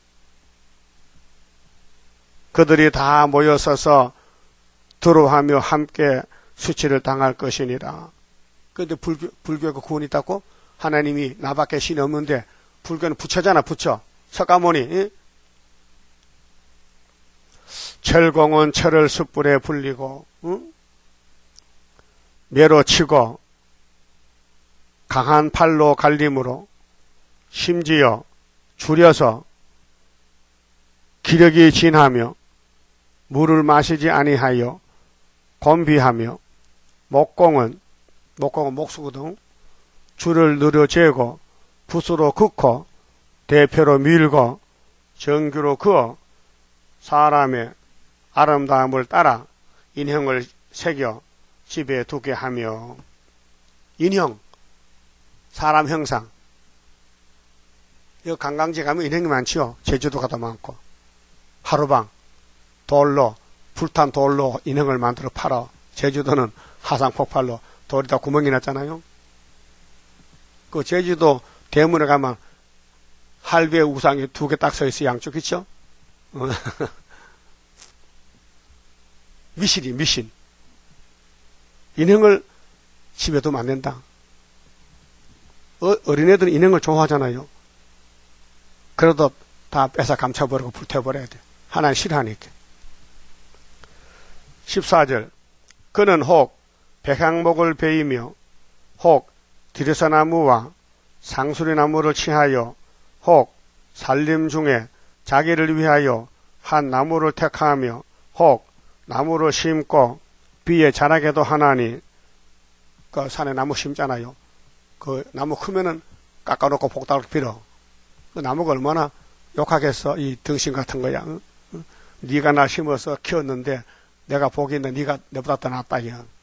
[SPEAKER 1] 그들이 다 모여서서 두려워하며 함께 수치를 당할 것이니라. 그런데 불교가 구원이 있다고? 하나님이 나밖에 신이 없는데 불교는 부처잖아, 부처. 석가모니. 예? 철공은 철을 숯불에 불리고 매로 치고 강한 팔로 갈림으로 심지어 줄여서 기력이 진하며 물을 마시지 아니하여 곤비하며 목공은 목수거든. 줄을 늘어재고 붓으로 긋고 대표로 밀고 정규로 그어 사람의 아름다움을 따라 인형을 새겨 집에 두게 하며. 인형, 사람 형상. 여기 관광지 가면 이런 게 많지요. 제주도 가도 많고. 하루방, 돌로, 불탄 돌로 인형을 만들어 팔아. 제주도는 하상 폭발로 돌이 다 구멍이 났잖아요. 그 제주도 대문에 가면 할배 우상이 2개 딱 서 있어, 양쪽, 그쵸? 미신이, 미신. 인형을 집에 두면 안 된다. 어린애들은 인형을 좋아하잖아요. 그래도 다 뺏어 감춰버리고 불태워버려야 돼. 하나님 싫어하니까. 14절. 그는 혹 백향목을 베이며 혹 디르사나무와 상수리나무를 취하여 혹 살림 중에 자기를 위하여 한 나무를 택하며 혹 나무를 심고 비에 자라게도 하나니. 그 산에 나무 심잖아요. 그 나무 크면은 깎아놓고 복닥을 빌어. 그 나무가 얼마나 욕하겠어. 이 등신 같은 거야. 응? 네가 나 심어서 키웠는데 내가 보기에는 네가 내보다 더 낫다.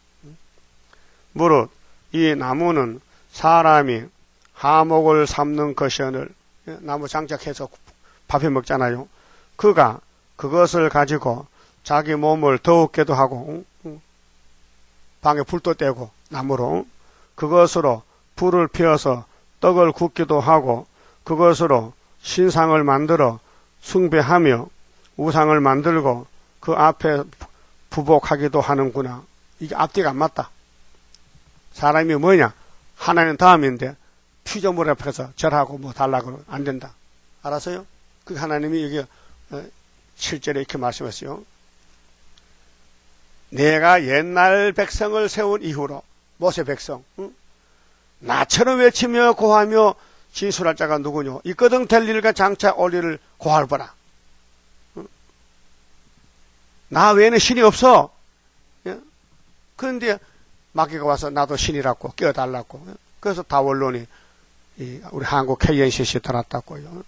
[SPEAKER 1] 무릇 이 나무는 사람이 하목을 삼는 것이오늘. 나무 장작해서 밥해 먹잖아요. 그가 그것을 가지고 자기 몸을 더웁게도 하고 방에 불도 떼고 나무로 그것으로 불을 피워서 떡을 굽기도 하고 그것으로 신상을 만들어 숭배하며 우상을 만들고 그 앞에 부복하기도 하는구나. 이게 앞뒤가 안 맞다. 사람이 뭐냐? 하나님 다음인데 피조물 앞에서 절하고 뭐 달라고 안 된다. 알았어요? 그 하나님이 여기 7절에 이렇게 말씀했어요. 내가 옛날 백성을 세운 이후로 모세 백성 나처럼 외치며 고하며 진술할 자가 누구뇨? 이 끄덩 될 일과 장차 올 일을 고할보라. 나 외에는 신이 없어. 그런데 마귀가 와서 나도 신이라고 끼어달라고. 그래서 다원론이 우리 한국 KNCC 들었다고요.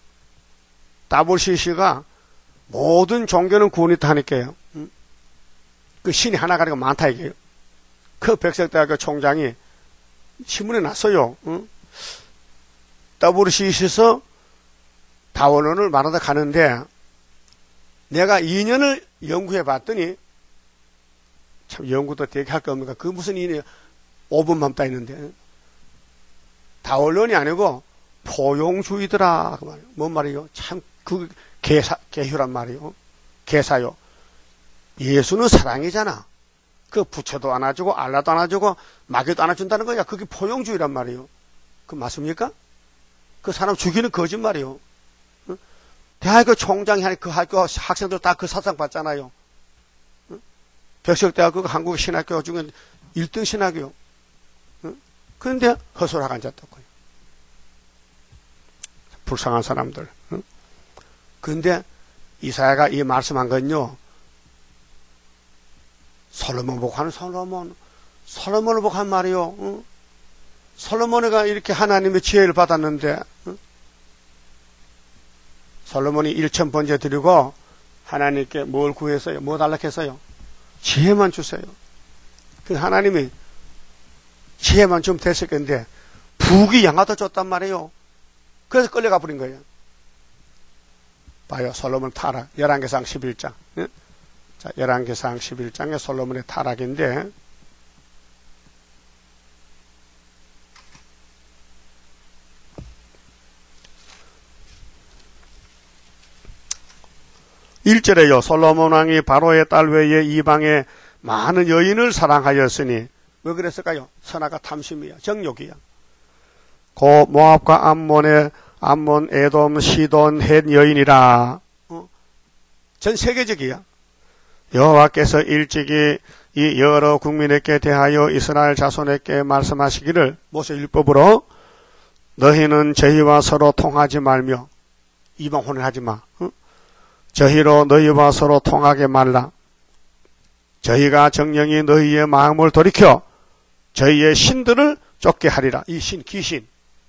[SPEAKER 1] WCC가 모든 종교는 구원이 있다 하니까요. 그 신이 하나가 아니고 많다 이게요. 그 백석대학교 총장이 신문에 났어요. WCC에서 다원론을 말하다 가는데 내가 2년을 연구해 봤더니 참 연구도 되게 할 거 없는가. 그 무슨 2년 5분만 따 있는데 다원론이 아니고 포용주의더라 그 말이에요. 뭔 말이에요? 참 그 개휴란 말이에요. 개사요. 예수는 사랑이잖아. 그 부처도 안아주고 알라도 안아주고 마귀도 안아준다는 거야. 그게 포용주의란 말이에요. 그 맞습니까? 그 사람 죽이는 거짓말이에요. 대학교 총장이 하니 그 학교 학생들 다 그 사상 받잖아요. 백석대학교 한국 신학교 중에 1등 신학교. 그런데 허술하게 앉았다고요. 불쌍한 사람들. 그런데 이사야가 이 말씀한 건요. 솔로몬 보고 하는 솔로몬을 보고 한 말이요. 솔로몬이가 이렇게 하나님의 지혜를 받았는데 솔로몬이 1000번째 드리고 하나님께 뭘 구했어요? 뭐 달라고 했어요? 지혜만 주세요. 그 하나님이 지혜만 좀 됐을 건데 북이 양아도 줬단 말이에요. 그래서 끌려가 버린 거예요. 봐요. 솔로몬 타락 11개상 11장. 자, 11개상 11장에 솔로몬의 타락인데 (1절에요) 솔로몬 왕이 바로의 딸 외에 이방의 많은 여인을 사랑하였으니 왜 그랬을까요? 선화가 탐심이야. 정욕이야. 고 모압과 암몬, 에돔, 시돈, 헷 여인이라. 전 세계적이야. 여호와께서 일찍이 이 여러 국민에게 대하여 이스라엘 자손에게 말씀하시기를 모세 율법으로 너희는 저희와 서로 통하지 말며 이방 혼인하지 마. 저희로 너희와 서로 통하게 말라. 저희가 정령이 너희의 마음을 돌이켜 저희의 신들을 쫓게 하리라. 이 신, 귀신.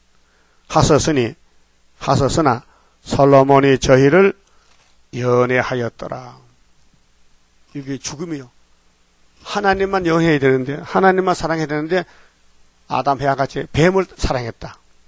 [SPEAKER 1] 하셨으나 솔로몬이 저희를 연애하였더라. 이게 죽음이요. 하나님만 연애해야 되는데, 하나님만 사랑해야 되는데, 아담 해와 같이 뱀을 사랑했다.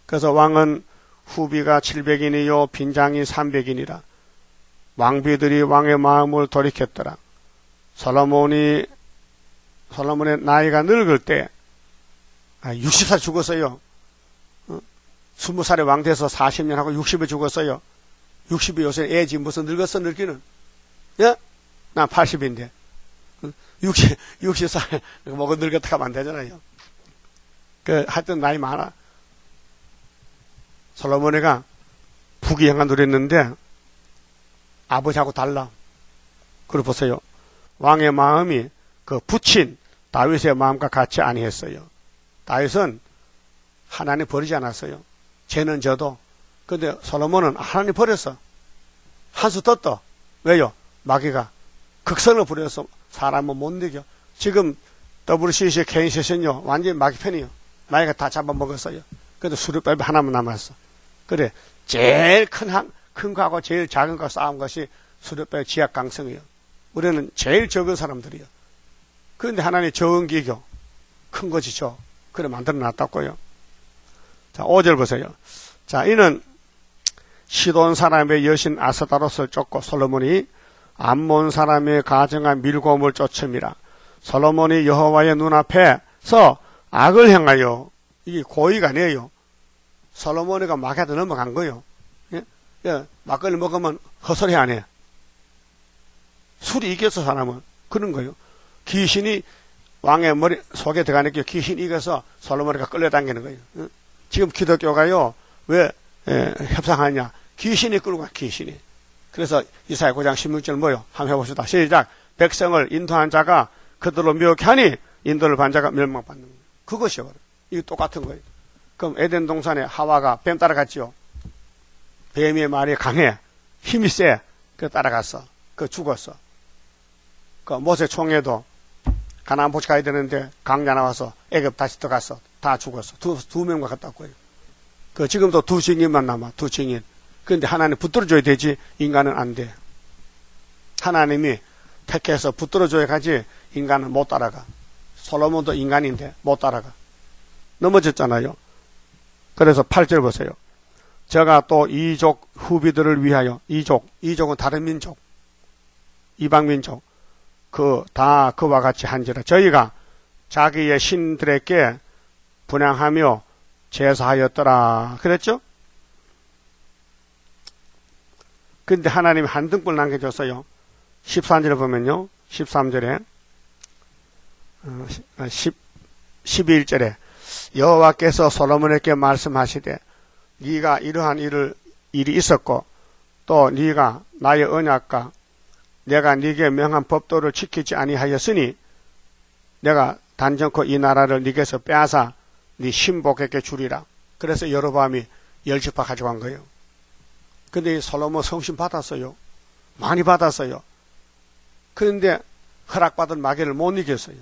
[SPEAKER 1] 그래서 왕은 후비가 700인이요 빈장이 300인이라. 왕비들이 왕의 마음을 돌이켰더라. 솔로몬의 나이가 늙을 때 60살 죽었어요. 20살에 왕 돼서 40년 하고 60에 죽었어요. 60이 요새 애지 무슨 늙었어 늙기는. 예? 난 80인데 60살 먹어 늙었다 하면 안 되잖아요. 하여튼 나이 많아. 솔로몬이가 부귀영화 누렸는데 아버지하고 달라. 그리고 보세요. 왕의 마음이 그 부친 다윗의 마음과 같이 아니했어요. 다윗은 하나님 버리지 않았어요. 쟤는 저도. 근데 솔로몬은 하나님 버렸어. 한수 떴어. 왜요? 마귀가 극성을 부려서 사람은 못 이겨. 지금 WCC 개인 세션요 완전히 마귀 편이요. 마귀가 다 잡아먹었어요. 그래도 수렵밥이 하나만 남았어. 그래 제일 큰 거하고 제일 작은 거 싸운 것이 수렵밥의 지약 강성이에요. 우리는 제일 적은 사람들이요. 그런데 하나님 적은 기교 큰 거지 저. 그래 만들어 놨다고요. 자 5절 보세요. 자 이는 시돈 사람의 여신 아스다롯을 쫓고 솔로몬이 암몬 사람의 가정한 밀곰을 쫓음이라. 솔로몬이 여호와의 눈앞에서 악을 행하여. 이게 고의가 아니에요. 솔로몬이가 마귀한테 넘어간 거예요. 예? 예, 막걸리 먹으면 헛소리 안 해. 술이 이겨서 사람은 그런 거예요. 귀신이 왕의 머리 속에 들어가니까 귀신이 이겨서 솔로몬이가 끌려당기는 거예요. 예? 지금 기독교가요 왜 협상하냐? 귀신이 끌고 가. 귀신이. 그래서 이사야 9장 16절 뭐요? 한번 해봅시다. 시작. 백성을 인도한 자가 그들로 미혹해 하니 인도를 반 자가 멸망받는 거예요. 그것이요. 이거 똑같은 거예요. 그럼 에덴 동산에 하와가 뱀 따라갔죠. 뱀의 말이 강해. 힘이 세. 그 따라갔어. 그 죽었어. 그 모세 총회도 가나안 포치 가야 되는데 강자 나와서 애굽 다시 들어갔어. 다 죽었어. 두 명과 갔다고요. 그 지금도 두 증인만 남아. 두 증인. 그런데 하나님 붙들어줘야 되지 인간은 안 돼. 하나님이 택해서 붙들어줘야 가지 인간은 못 따라가. 솔로몬도 인간인데 못 따라가. 넘어졌잖아요. 그래서 8절 보세요. 저가 또 이족 후비들을 위하여 이족은 다른 민족 이방민족 다 그와 같이 한지라. 저희가 자기의 신들에게 분향하며 제사하였더라. 그랬죠? 근데 하나님이 한 등불 남겨줬어요. 13절에 보면요. 13절에 11절에 여호와께서 솔로몬에게 말씀하시되 네가 이러한 일이 있었고 또 네가 나의 언약과 내가 네게 명한 법도를 지키지 아니하였으니 내가 단정코 이 나라를 네게서 빼앗아 네 신복에게 주리라. 그래서 여로보암이 10지파 가져간 거예요. 근데 솔로몬 성신 받았어요. 많이 받았어요. 그런데 허락받은 마귀를 못 이겼어요.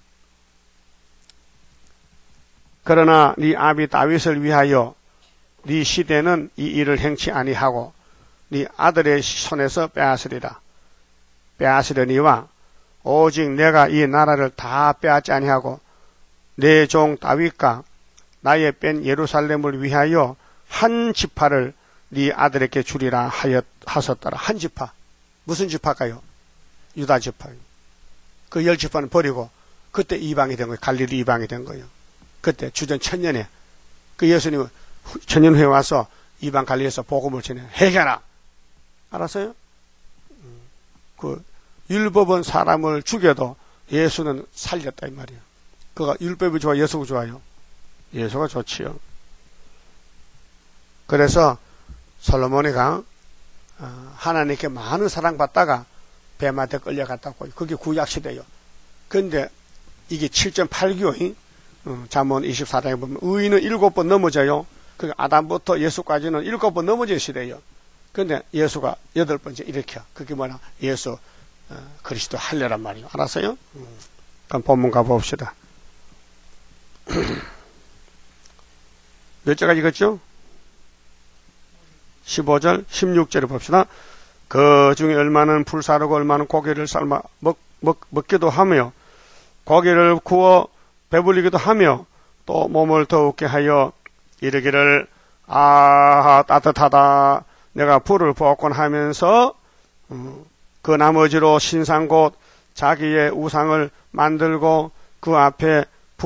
[SPEAKER 1] 그러나 네 아비 다윗을 위하여 네 시대는 이 일을 행치 아니하고 네 아들의 손에서 빼앗으리라. 빼앗으려니와 오직 내가 이 나라를 다 빼앗지 아니하고 내 종 다윗과 나의 뺀 예루살렘을 위하여 한 지파를 네 아들에게 주리라 하셨더라. 한 지파. 무슨 지파가요? 유다 지파요. 그 10지파는 버리고 그때 이방이 된 거예요. 갈릴리 이방이 된 거예요. 그때 주전 1000년에 그 예수님은 1000년 후에 와서 이방 갈릴리에서 복음을 전해 회개하라. 알았어요? 그 율법은 사람을 죽여도 예수는 살렸다 이 말이에요. 그가 율법이 좋아 예수가 좋아요? 예수가 좋지요. 그래서 솔로몬이가 하나님께 많은 사랑받다가 뱀한테 끌려갔다고. 그게 구약시대요. 그런데 이게 7.8기요. 잠언 24장에 보면 의인은 7번 넘어져요. 그 아담부터 예수까지는 7번 넘어진 시대예요. 그런데 예수가 8번째 일으켜. 그게 뭐냐? 예수 그리스도 할례란 말이에요. 알았어요? 그럼 본문 가봅시다. 몇 절까지 읽었죠? 15절, 16절을 봅시다. 그 중에 얼마는 불사르고 얼마는 고기를 삶아 먹기도 하며 고기를 구워 배불리기도 하며 또 몸을 더욱게 하여 이르기를 아 따뜻하다 내가 불을 보았곤 하면서 그 나머지로 신상 곧 자기의 우상을 만들고 그 앞에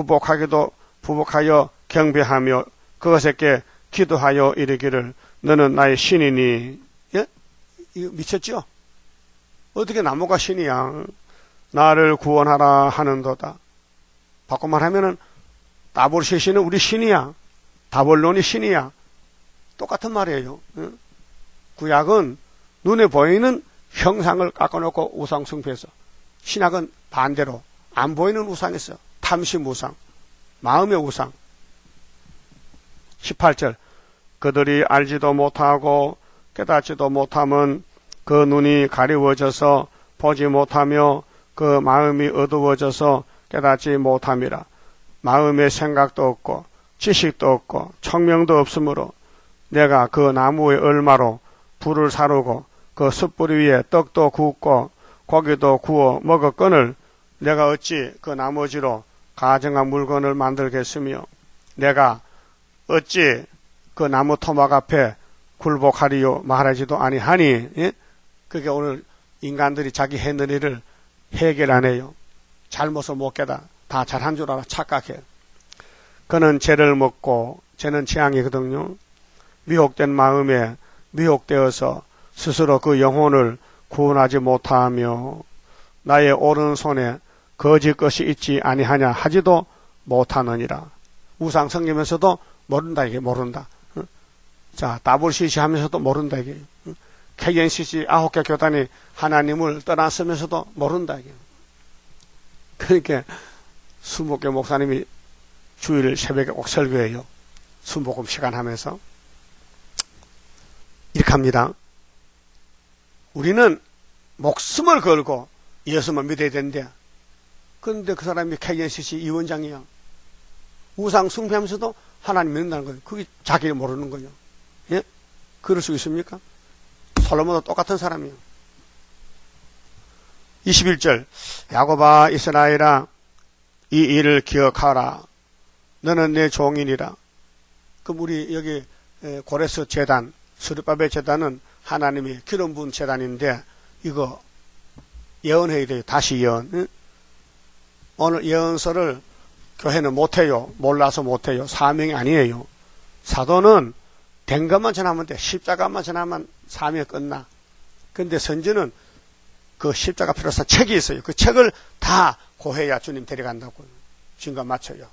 [SPEAKER 1] 부복하여 경배하며 그것에게 기도하여 이르기를 너는 나의 신이니. 예? 이거 미쳤죠? 어떻게 나무가 신이야? 나를 구원하라 하는도다. 바꿔 말하면은 다볼시시는 우리 신이야. 다볼론이 신이야. 똑같은 말이에요. 구약은 눈에 보이는 형상을 깎아놓고 우상 숭배해서, 신약은 반대로 안 보이는 우상에서 탐심 우상, 마음의 우상. 18절 그들이 알지도 못하고 깨닫지도 못함은 그 눈이 가리워져서 보지 못하며 그 마음이 어두워져서 깨닫지 못함이라. 마음의 생각도 없고 지식도 없고 청명도 없으므로 내가 그 나무의 얼마로 불을 사르고 그 숯불 위에 떡도 굽고 고기도 구워 먹었거늘 내가 어찌 그 나머지로 가정한 물건을 만들겠으며 내가 어찌 그 나무 토막 앞에 굴복하리요 말하지도 아니하니. 예? 그게 오늘 인간들이 자기 해는 일을 해결 안 해요. 잘못을 못 깨다. 다 잘한 줄 알아 착각해. 그는 죄를 먹고, 죄는 재앙이거든요. 미혹된 마음에 미혹되어서 스스로 그 영혼을 구원하지 못하며 나의 오른손에 거짓 것이 있지 아니하냐 하지도 못하느니라. 우상 섬기면서도 모른다 이게 모른다. 자, 다볼시시 하면서도 모른다 이게. KNCC 9개 교단이 하나님을 떠났으면서도 모른다 이게. 그러니까 순복교 목사님이 주일 새벽에 꼭 설교해요. 순복음 시간 하면서 이렇게 합니다. 우리는 목숨을 걸고 예수만 믿어야 된대. 그런데 그 사람이 KNCC 위원장이야. 우상 숭배하면서도 하나님 믿는다는 거예요. 그게 자기를 모르는 거예요. 예? 그럴 수 있습니까? 솔로몬도 똑같은 사람이에요. 21절 야곱아 이스라엘아 이 일을 기억하라. 너는 내 종이니라. 그럼 우리 여기 고레스 제단, 스룹바벨 제단은 하나님이 기름 부은 제단인데 이거 예언해야 돼요. 다시 예언. 응? 오늘 예언서를 교회는 못해요. 몰라서 못해요. 사명이 아니에요. 사도는 된 것만 전하면 돼. 십자가만 전하면 사명이 끝나. 근데 선지는 그 십자가 필요한 책이 있어요. 그 책을 다 고해야 주님 데려간다고. 증거 맞춰요.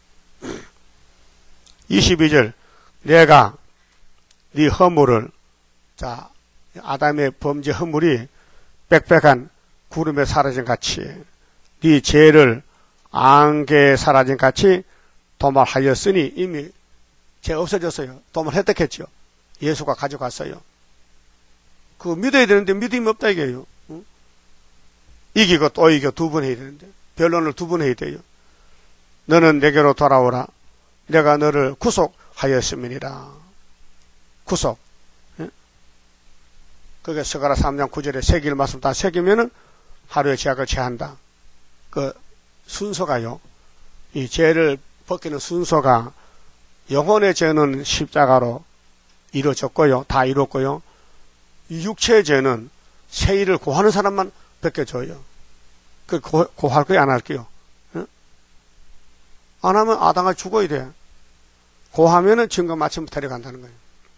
[SPEAKER 1] 22절 내가 네 허물을, 자 아담의 범죄 허물이 빽빽한 구름에 사라진 같이 네 죄를 안개에 사라진 같이 도말하였으니. 이미 죄 없어졌어요. 도말 획득했죠. 예수가 가져갔어요. 그거 믿어야 되는데 믿음이 없다 이게요. 응? 이기고 또 이기고 두 번 해야 되는데 변론을 두 번 해야 돼요. 너는 내게로 돌아오라. 내가 너를 구속하였음이니라. 구속. 예? 그게 스가랴 3장 9절에 새길 말씀 다 새기면은 하루의 죄악을 제한다. 그 순서가요. 이 죄를 벗기는 순서가 영혼의 죄는 십자가로 이루어졌고요. 다 이뤘고요. 이 육체의 죄는 세일을 고하는 사람만 벗겨줘요. 그 고할 거예요? 안 할게요? 예? 안 하면 아당을 죽어야 돼. 고하면은 증거 마침 데려간다는 거예요.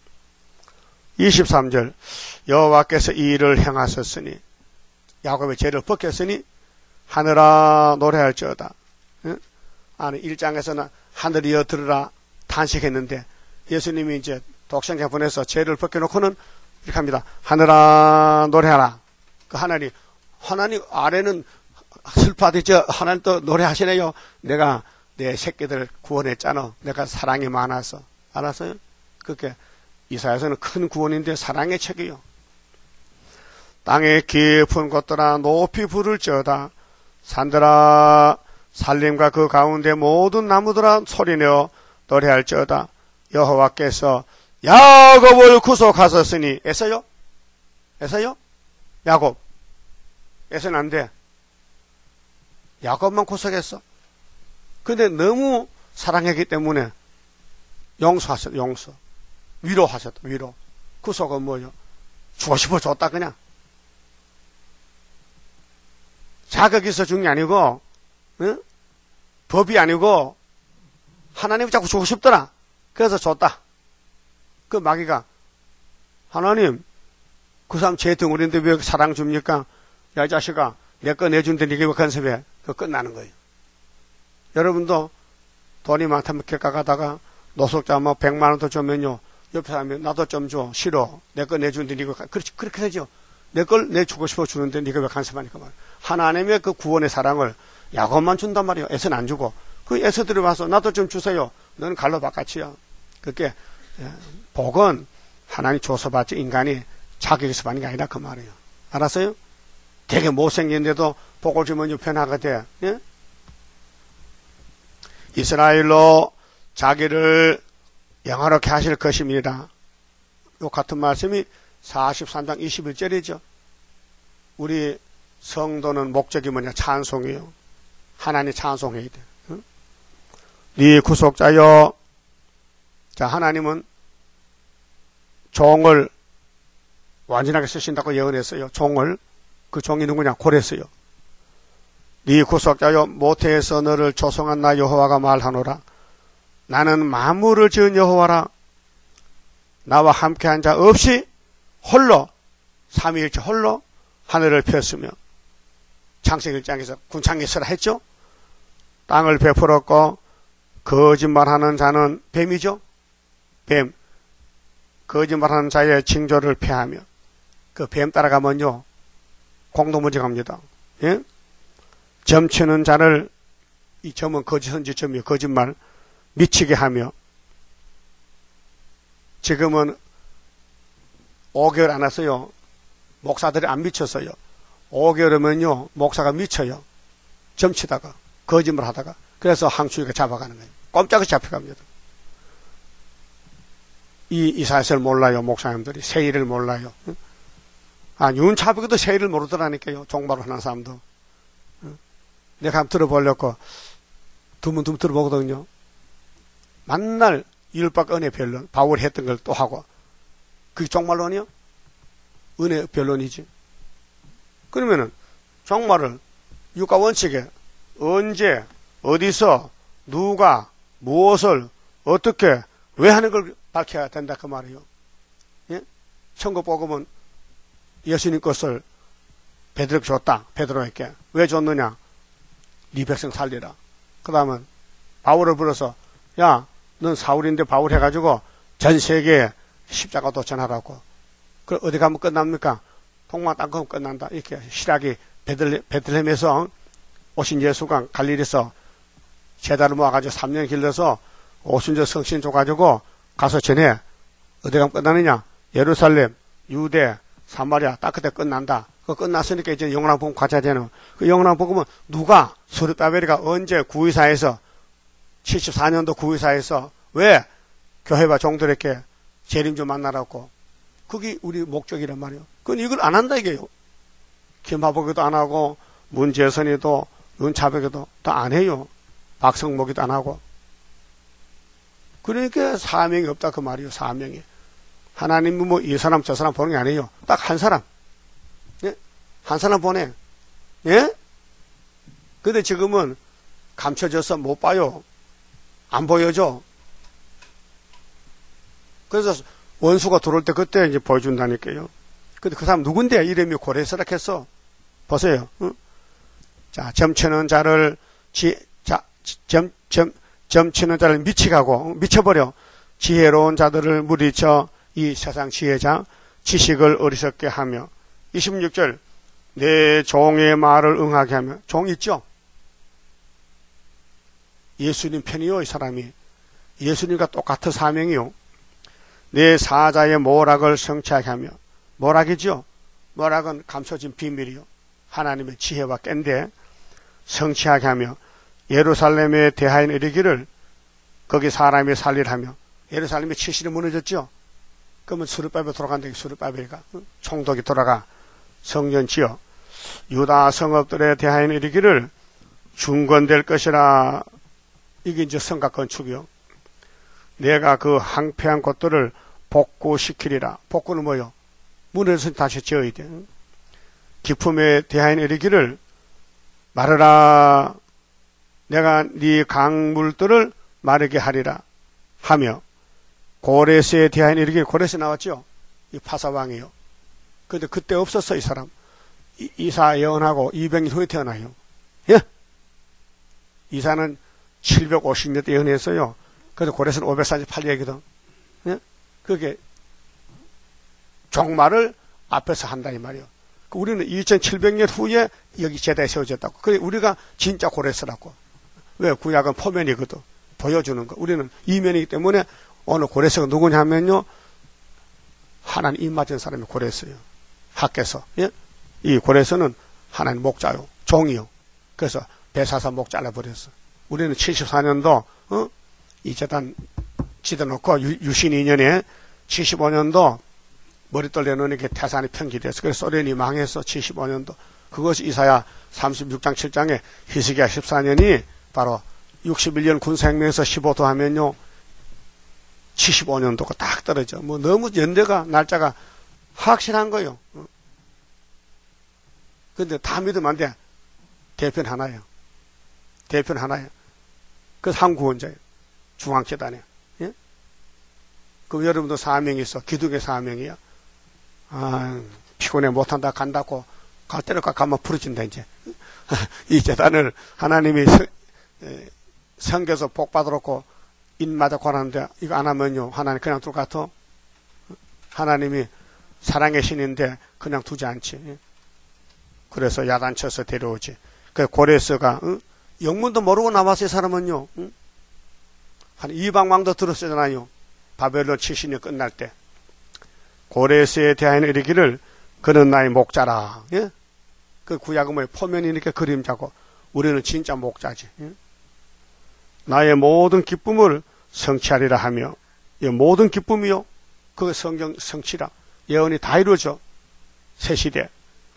[SPEAKER 1] 23절 여호와께서 이 일을 행하셨으니 야곱의 죄를 벗겼으니 하늘아 노래할지어다. 예? 아니 1장에서는 하늘이여 들으라 탄식했는데 예수님이 이제 독생자 보내서 죄를 벗겨놓고는 이렇게 합니다. 하늘아 노래하라. 그 하나님 아래는 슬퍼하듯이 하나님 또 노래하시네요. 내가 내 새끼들 구원했잖아. 내가 사랑이 많아서. 알았어요? 그렇게 이사야서는 큰 구원인데 사랑의 책이요. 땅의 깊은 곳들아 높이 부를지어다. 산들아 산림과 그 가운데 모든 나무들아 소리내어 노래할지어다. 여호와께서 야곱을 구속하셨으니. 에서요? 야곱. 에서는 안 돼. 야곱만 구속했어. 근데 너무 사랑했기 때문에 용서하셨어. 용서. 위로하셨다. 위로. 구속은 뭐요? 주고 싶어 줬다 그냥. 자격이 있어 준 게 아니고, 응? 법이 아니고 하나님이 자꾸 주고 싶더라. 그래서 줬다. 그 마귀가 하나님 그 사람 제 덩어리인데 왜 사랑 줍니까? 야 이 자식아 내 거 내준데 니가 왜 간섭해? 그거 끝나는 거예요. 여러분도 돈이 많다면 길가 가다가 노숙자 뭐 100만 원 더 주면요 옆에 사람이 나도 좀 줘. 싫어. 내 거 내준데 니가 그렇게 되죠. 내 걸 내주고 싶어 주는데 니가 왜 간섭하니까 말이야. 하나님의 그 구원의 사랑을 약간만 준단 말이에요. 애서는 안 주고. 그 애서들이 와서 나도 좀 주세요. 너는 갈로 바깥이야. 그게 복은 하나님 줘서 받지 인간이 자격에서 받는 게 아니라 그 말이에요. 알았어요? 되게 못생긴데도 복을 주면 변화가 돼. 예? 이스라엘로 자기를 영화롭게 하실 것입니다. 요 같은 말씀이 43장 21절이죠. 우리 성도는 목적이 뭐냐? 찬송이에요. 하나님 찬송해야 돼. 응? 네 구속자여. 자, 하나님은 종을 완전하게 쓰신다고 예언했어요. 종을. 그 종이 누구냐? 고랬어요. 네 구속자여 모태에서 너를 조성한 나 여호와가 말하노라. 나는 만물을 지은 여호와라. 나와 함께한 자 없이 홀로 삼위일체 홀로 하늘을 폈으며 창세기 1장에서 군창에서라 했죠. 땅을 베풀었고 거짓말하는 자는 뱀이죠. 뱀. 거짓말하는 자의 징조를 폐하며 그 뱀 따라가면요 공동문제 갑니다. 예? 점치는 자를 이 점은 거짓 선지점이요 거짓말 미치게 하며 지금은 5개월 안 왔어요. 목사들이 안 미쳤어요. 5개월이면요 목사가 미쳐요. 점치다가 거짓말 하다가 그래서 항추위가 잡아가는 거예요. 꼼짝없이 잡혀갑니다. 이 이사야서를 몰라요. 목사님들이 세일을 몰라요. 아 윤차벽에도 세일을 모르더라니까요. 종말을 하는 사람도. 내가 한번 들어보려고 드문드문 들어보거든요. 만날 율법 은혜 변론 바울이 했던 걸 또 하고 그게 종말론이요? 은혜 변론이지. 그러면은 종말을 육가 원칙에 언제 어디서 누가 무엇을 어떻게 왜 하는 걸 밝혀야 된다 그 말이에요. 예? 천국복음은 예수님 것을 베드로에게 줬다. 베드로에게 왜 줬느냐? 네 백성 살리라. 그 다음은 바울을 불러서 야 넌 사울인데 바울 해가지고 전 세계에 십자가도 전하라고. 그 어디 가면 끝납니까? 통만 딱 가면 끝난다. 이렇게 시락이 베들레헴에서 오신 예수가 갈릴리에서 제자를 모아가지고 3년 길러서 오순절 성신 줘가지고 가서 전해. 어디 가면 끝나느냐? 예루살렘, 유대, 사마리아 딱 그때 끝난다. 그 끝났으니까 이제 영원한 복음 가져야 되는. 그 영원한 복음은 누가 스룹바벨이가 언제 구의사에서 74년도 구의사에서 왜 교회와 종들에게 재림 좀 만나라고. 그게 우리 목적이란 말이에요. 그건 이걸 안 한다 이게요. 김하복이도 안 하고 문재선이도 윤차백이도 다 안 해요. 박성목이도 안 하고. 그러니까 사명이 없다 그 말이에요. 사명이. 하나님이 뭐 이 사람 저 사람 보는 게 아니에요. 딱 한 사람. 예? 한 사람 보내. 예? 근데 지금은 감춰져서 못 봐요. 안 보여줘. 그래서 원수가 들어올 때 그때 이제 보여준다니까요. 근데 그 사람 누군데? 이름이 고레스락했어. 보세요. 응? 자, 점치는 자를 점치는 자를 미쳐버려. 지혜로운 자들을 물리쳐 이 세상 지혜자 지식을 어리석게 하며 26절 내 종의 말을 응하게 하며 종 있죠? 예수님 편이요 이 사람이. 예수님과 똑같은 사명이요. 내 사자의 모락을 성취하게 하며 모락이죠. 모락은 감춰진 비밀이요. 하나님의 지혜와 깬데 성취하게 하며 예루살렘에 대하여 이르기를 거기 사람이 살리라며. 예루살렘의 치실이 무너졌죠. 그러면 스룹바벨 돌아간다. 스룹바벨이가 총독이 돌아가 성전 지어 유다 성읍들에 대하여 이르기를 중건될 것이라. 이게 이제 성곽 건축이요. 내가 그 항폐한 곳들을 복구시키리라. 복구는 뭐요? 문에서 다시 지어야 돼. 기품에 대하여 이르기를 마르라. 내가 네 강물들을 마르게 하리라 하며 고레스에 대하여 이르기를. 고레스 나왔죠? 이 파사왕이요. 근데 그때 없었어 이 사람. 이사 예언하고 200년 후에 태어나요. 예? 이사는 750년 때 예언했어요. 그래서 고레스는 548년이거든. 예? 그게 종말을 앞에서 한다 이 말이요. 우리는 2700년 후에 여기 제다에 세워졌다고. 그래 우리가 진짜 고레스라고. 왜? 구약은 포면이거든. 보여주는 거. 우리는 이면이기 때문에 오늘 고레스가 누구냐 하면요, 하나님 입 맞은 사람이 고레스예요. 학께서. 예? 이 고레스는 하나님 목자요, 종이요. 그래서 배사사 목 잘라버렸어. 우리는 74년도 이 재단 지어놓고 유신 2년에 75년도 머릿돌 내놓으니까 태산이 평기됐어. 그래서 소련이 망해서 75년도. 그것이 이사야 36장 7장에 히스기야 14년이 바로 61년 군사혁명에서 15도 하면요 75년도가 딱 떨어져. 뭐 너무 연대가 날짜가 확실한 거요. 근데 다 믿으면 안 돼. 대표는 하나예요. 대표는 하나예요. 그래서 한 구원자예요. 중앙재단에. 예? 그럼 여러분도 사명이 있어. 기둥의 사명이야. 아, 피곤해 못한다 간다고 갈 때로 가면 부러진다 이제. 이 재단을 하나님이 성겨서 복 받으라고 인마다 권하는데 이거 안 하면요 하나님 그냥 둘 같아. 하나님이 사랑의 신인데 그냥 두지 않지. 그래서 야단쳐서 데려오지. 그 고레스가 영문도 모르고 나왔어요. 사람은요. 한 이방왕도 들었잖아요. 바벨론 70년 끝날 때. 고레스에 대하여 이르기를 그는 나의 목자라. 예? 그 구약은 뭐예요? 포면이니까 그림자고 우리는 진짜 목자지. 예? 나의 모든 기쁨을 성취하리라 하며, 이 모든 기쁨이요 그 성경 성취라. 예언이 다 이루어져. 새 시대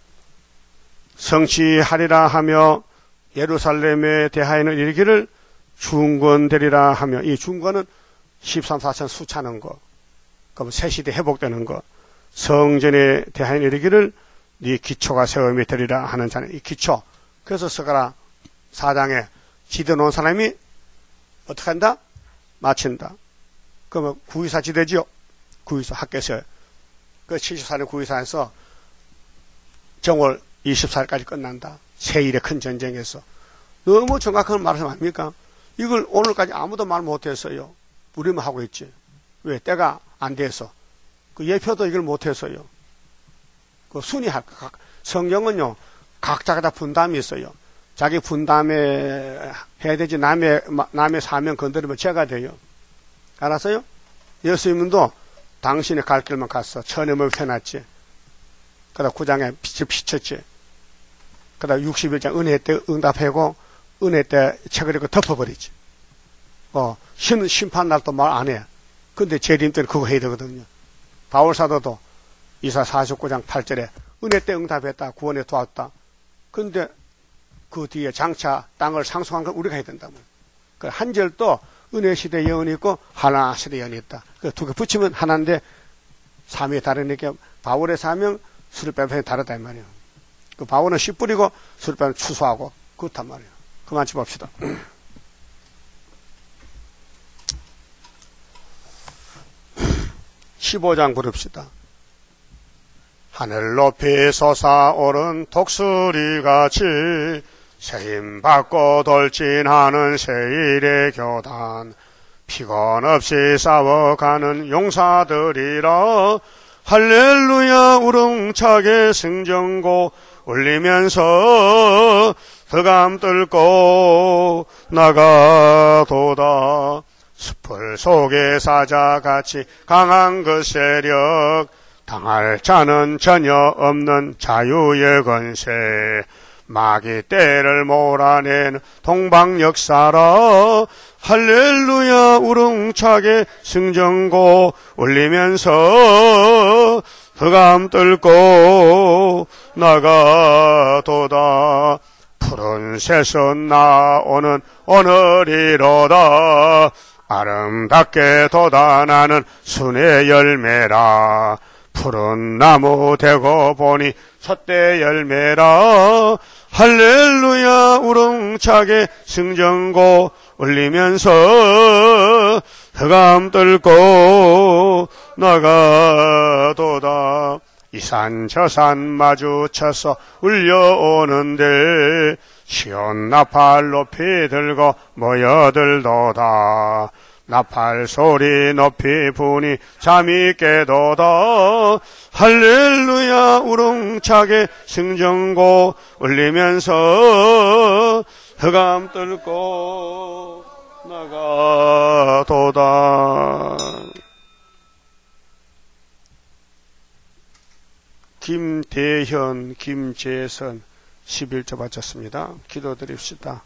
[SPEAKER 1] 성취하리라 하며 예루살렘에 대하여는 이르기를 중건되리라 하며, 이 중건은 13, 14천 수차는 거, 그럼 새 시대 회복되는 거. 성전에 대하여 이르기를 네 기초가 세움이 되리라 하는 자는 이 기초. 그래서 스가랴 4장에 지대 놓은 사람이 어떻게 한다? 마친다. 그러면 구의사 지대지요. 구의사 학교에서 그 74년 구의사에서 정월 24일까지 끝난다. 세일의 큰 전쟁에서. 너무 정확한 말씀 아닙니까? 이걸 오늘까지 아무도 말 못했어요. 우리만 하고 있지. 왜? 때가 안 돼서. 그 예표도 이걸 못했어요. 그 순위할, 성경은요, 각자가 다 분담이 있어요. 자기 분담에 해야 되지, 남의 사명 건드리면 죄가 돼요. 알았어요? 예수님도 당신의 갈 길만 갔어. 천의 몸을 펴놨지. 그다음 9장에 빛을 비쳤지. 그다음 61장 은혜 때 응답하고, 은혜 때 책을 읽고 덮어버리지. 심판 날도 말 안 해. 근데 재림 때는 그거 해야 되거든요. 바울사도도 이사 49장 8절에 은혜 때 응답했다. 구원에 도왔다. 근데 그 뒤에 장차 땅을 상속한 걸 우리가 해야 된다면. 그 한 절도 은혜 시대 예언이 있고 하나 시대 예언이 있다. 그 두 개 붙이면 하나인데 삼위 다르니까 바울의 사명 술을 빼면 다르다 이 말이에요. 그 바울은 씨 뿌리고 술을 빼면 추수하고 그렇단 말이에요. 그만 짚읍시다. 15장 부릅시다. 하늘 높이 솟아오른 독수리같이 새힘 받고 돌진하는 세일의 교단, 피곤 없이 싸워가는 용사들이라. 할렐루야 우렁차게 승전고 울리면서 흑암 뚫고 나가도다. 숲을 속의 사자같이 강한 그 세력, 당할 자는 전혀 없는 자유의 권세, 마귀 떼를 몰아내는 동방 역사라. 할렐루야 우렁차게 승전고 울리면서 흑암 뚫고 나가도다. 푸른 새순 나오는 오늘이로다. 아름답게 돋아나는 순의 열매라. 푸른 나무 되고 보니 솥대 열매라. 할렐루야 우렁차게 승전고 울리면서 흑암 뚫고 나가도다. 이 산 저 산 마주쳐서 울려오는데 시온 나팔 높이 들고 모여들도다. 나팔 소리 높이 부니 잠이 깨도다. 할렐루야 우렁차게 승전고 울리면서 흑암 뚫고 나가도다. 김대현, 김재선 11조 바쳤습니다. 기도드립시다.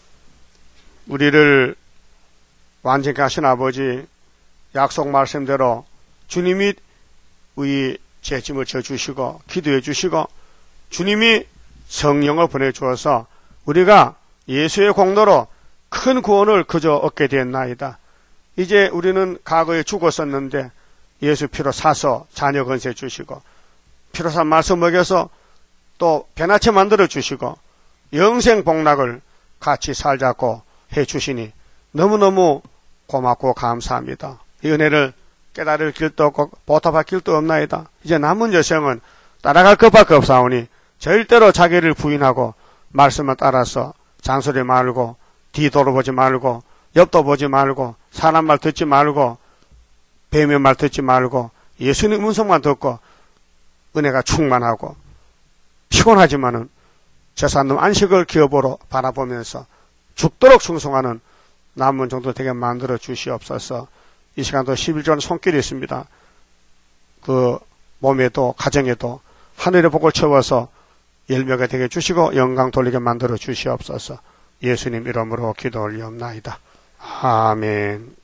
[SPEAKER 1] 우리를 완전케 하신 아버지, 약속 말씀대로 주님이 우리 죄짐을 져주시고 기도해 주시고 주님이 성령을 보내주어서 우리가 예수의 공로로 큰 구원을 그저 얻게 되었나이다. 이제 우리는 과거에 죽었었는데 예수 피로 사서 자녀 건세 주시고 피로 산 말씀 먹여서 또 변화체 만들어 주시고 영생 복락을 같이 살자고 해 주시니 너무너무 고맙고 감사합니다. 이 은혜를 깨달을 길도 없고 보답할 길도 없나이다. 이제 남은 여생은 따라갈 것밖에 없사오니 절대로 자기를 부인하고 말씀을 따라서 잔소리 말고 뒤돌아 보지 말고 옆도 보지 말고 사람 말 듣지 말고 뱀의 말 듣지 말고 예수님 음성만 듣고 은혜가 충만하고 피곤하지만은 저 산놈 안식을 기업으로 바라보면서 죽도록 충성하는 남은 정도 되게 만들어 주시옵소서. 이 시간도 11조 손길이 있습니다. 그 몸에도 가정에도 하늘의 복을 채워서 열매가 되게 주시고 영광 돌리게 만들어 주시옵소서. 예수님 이름으로 기도 올리옵나이다. 아멘.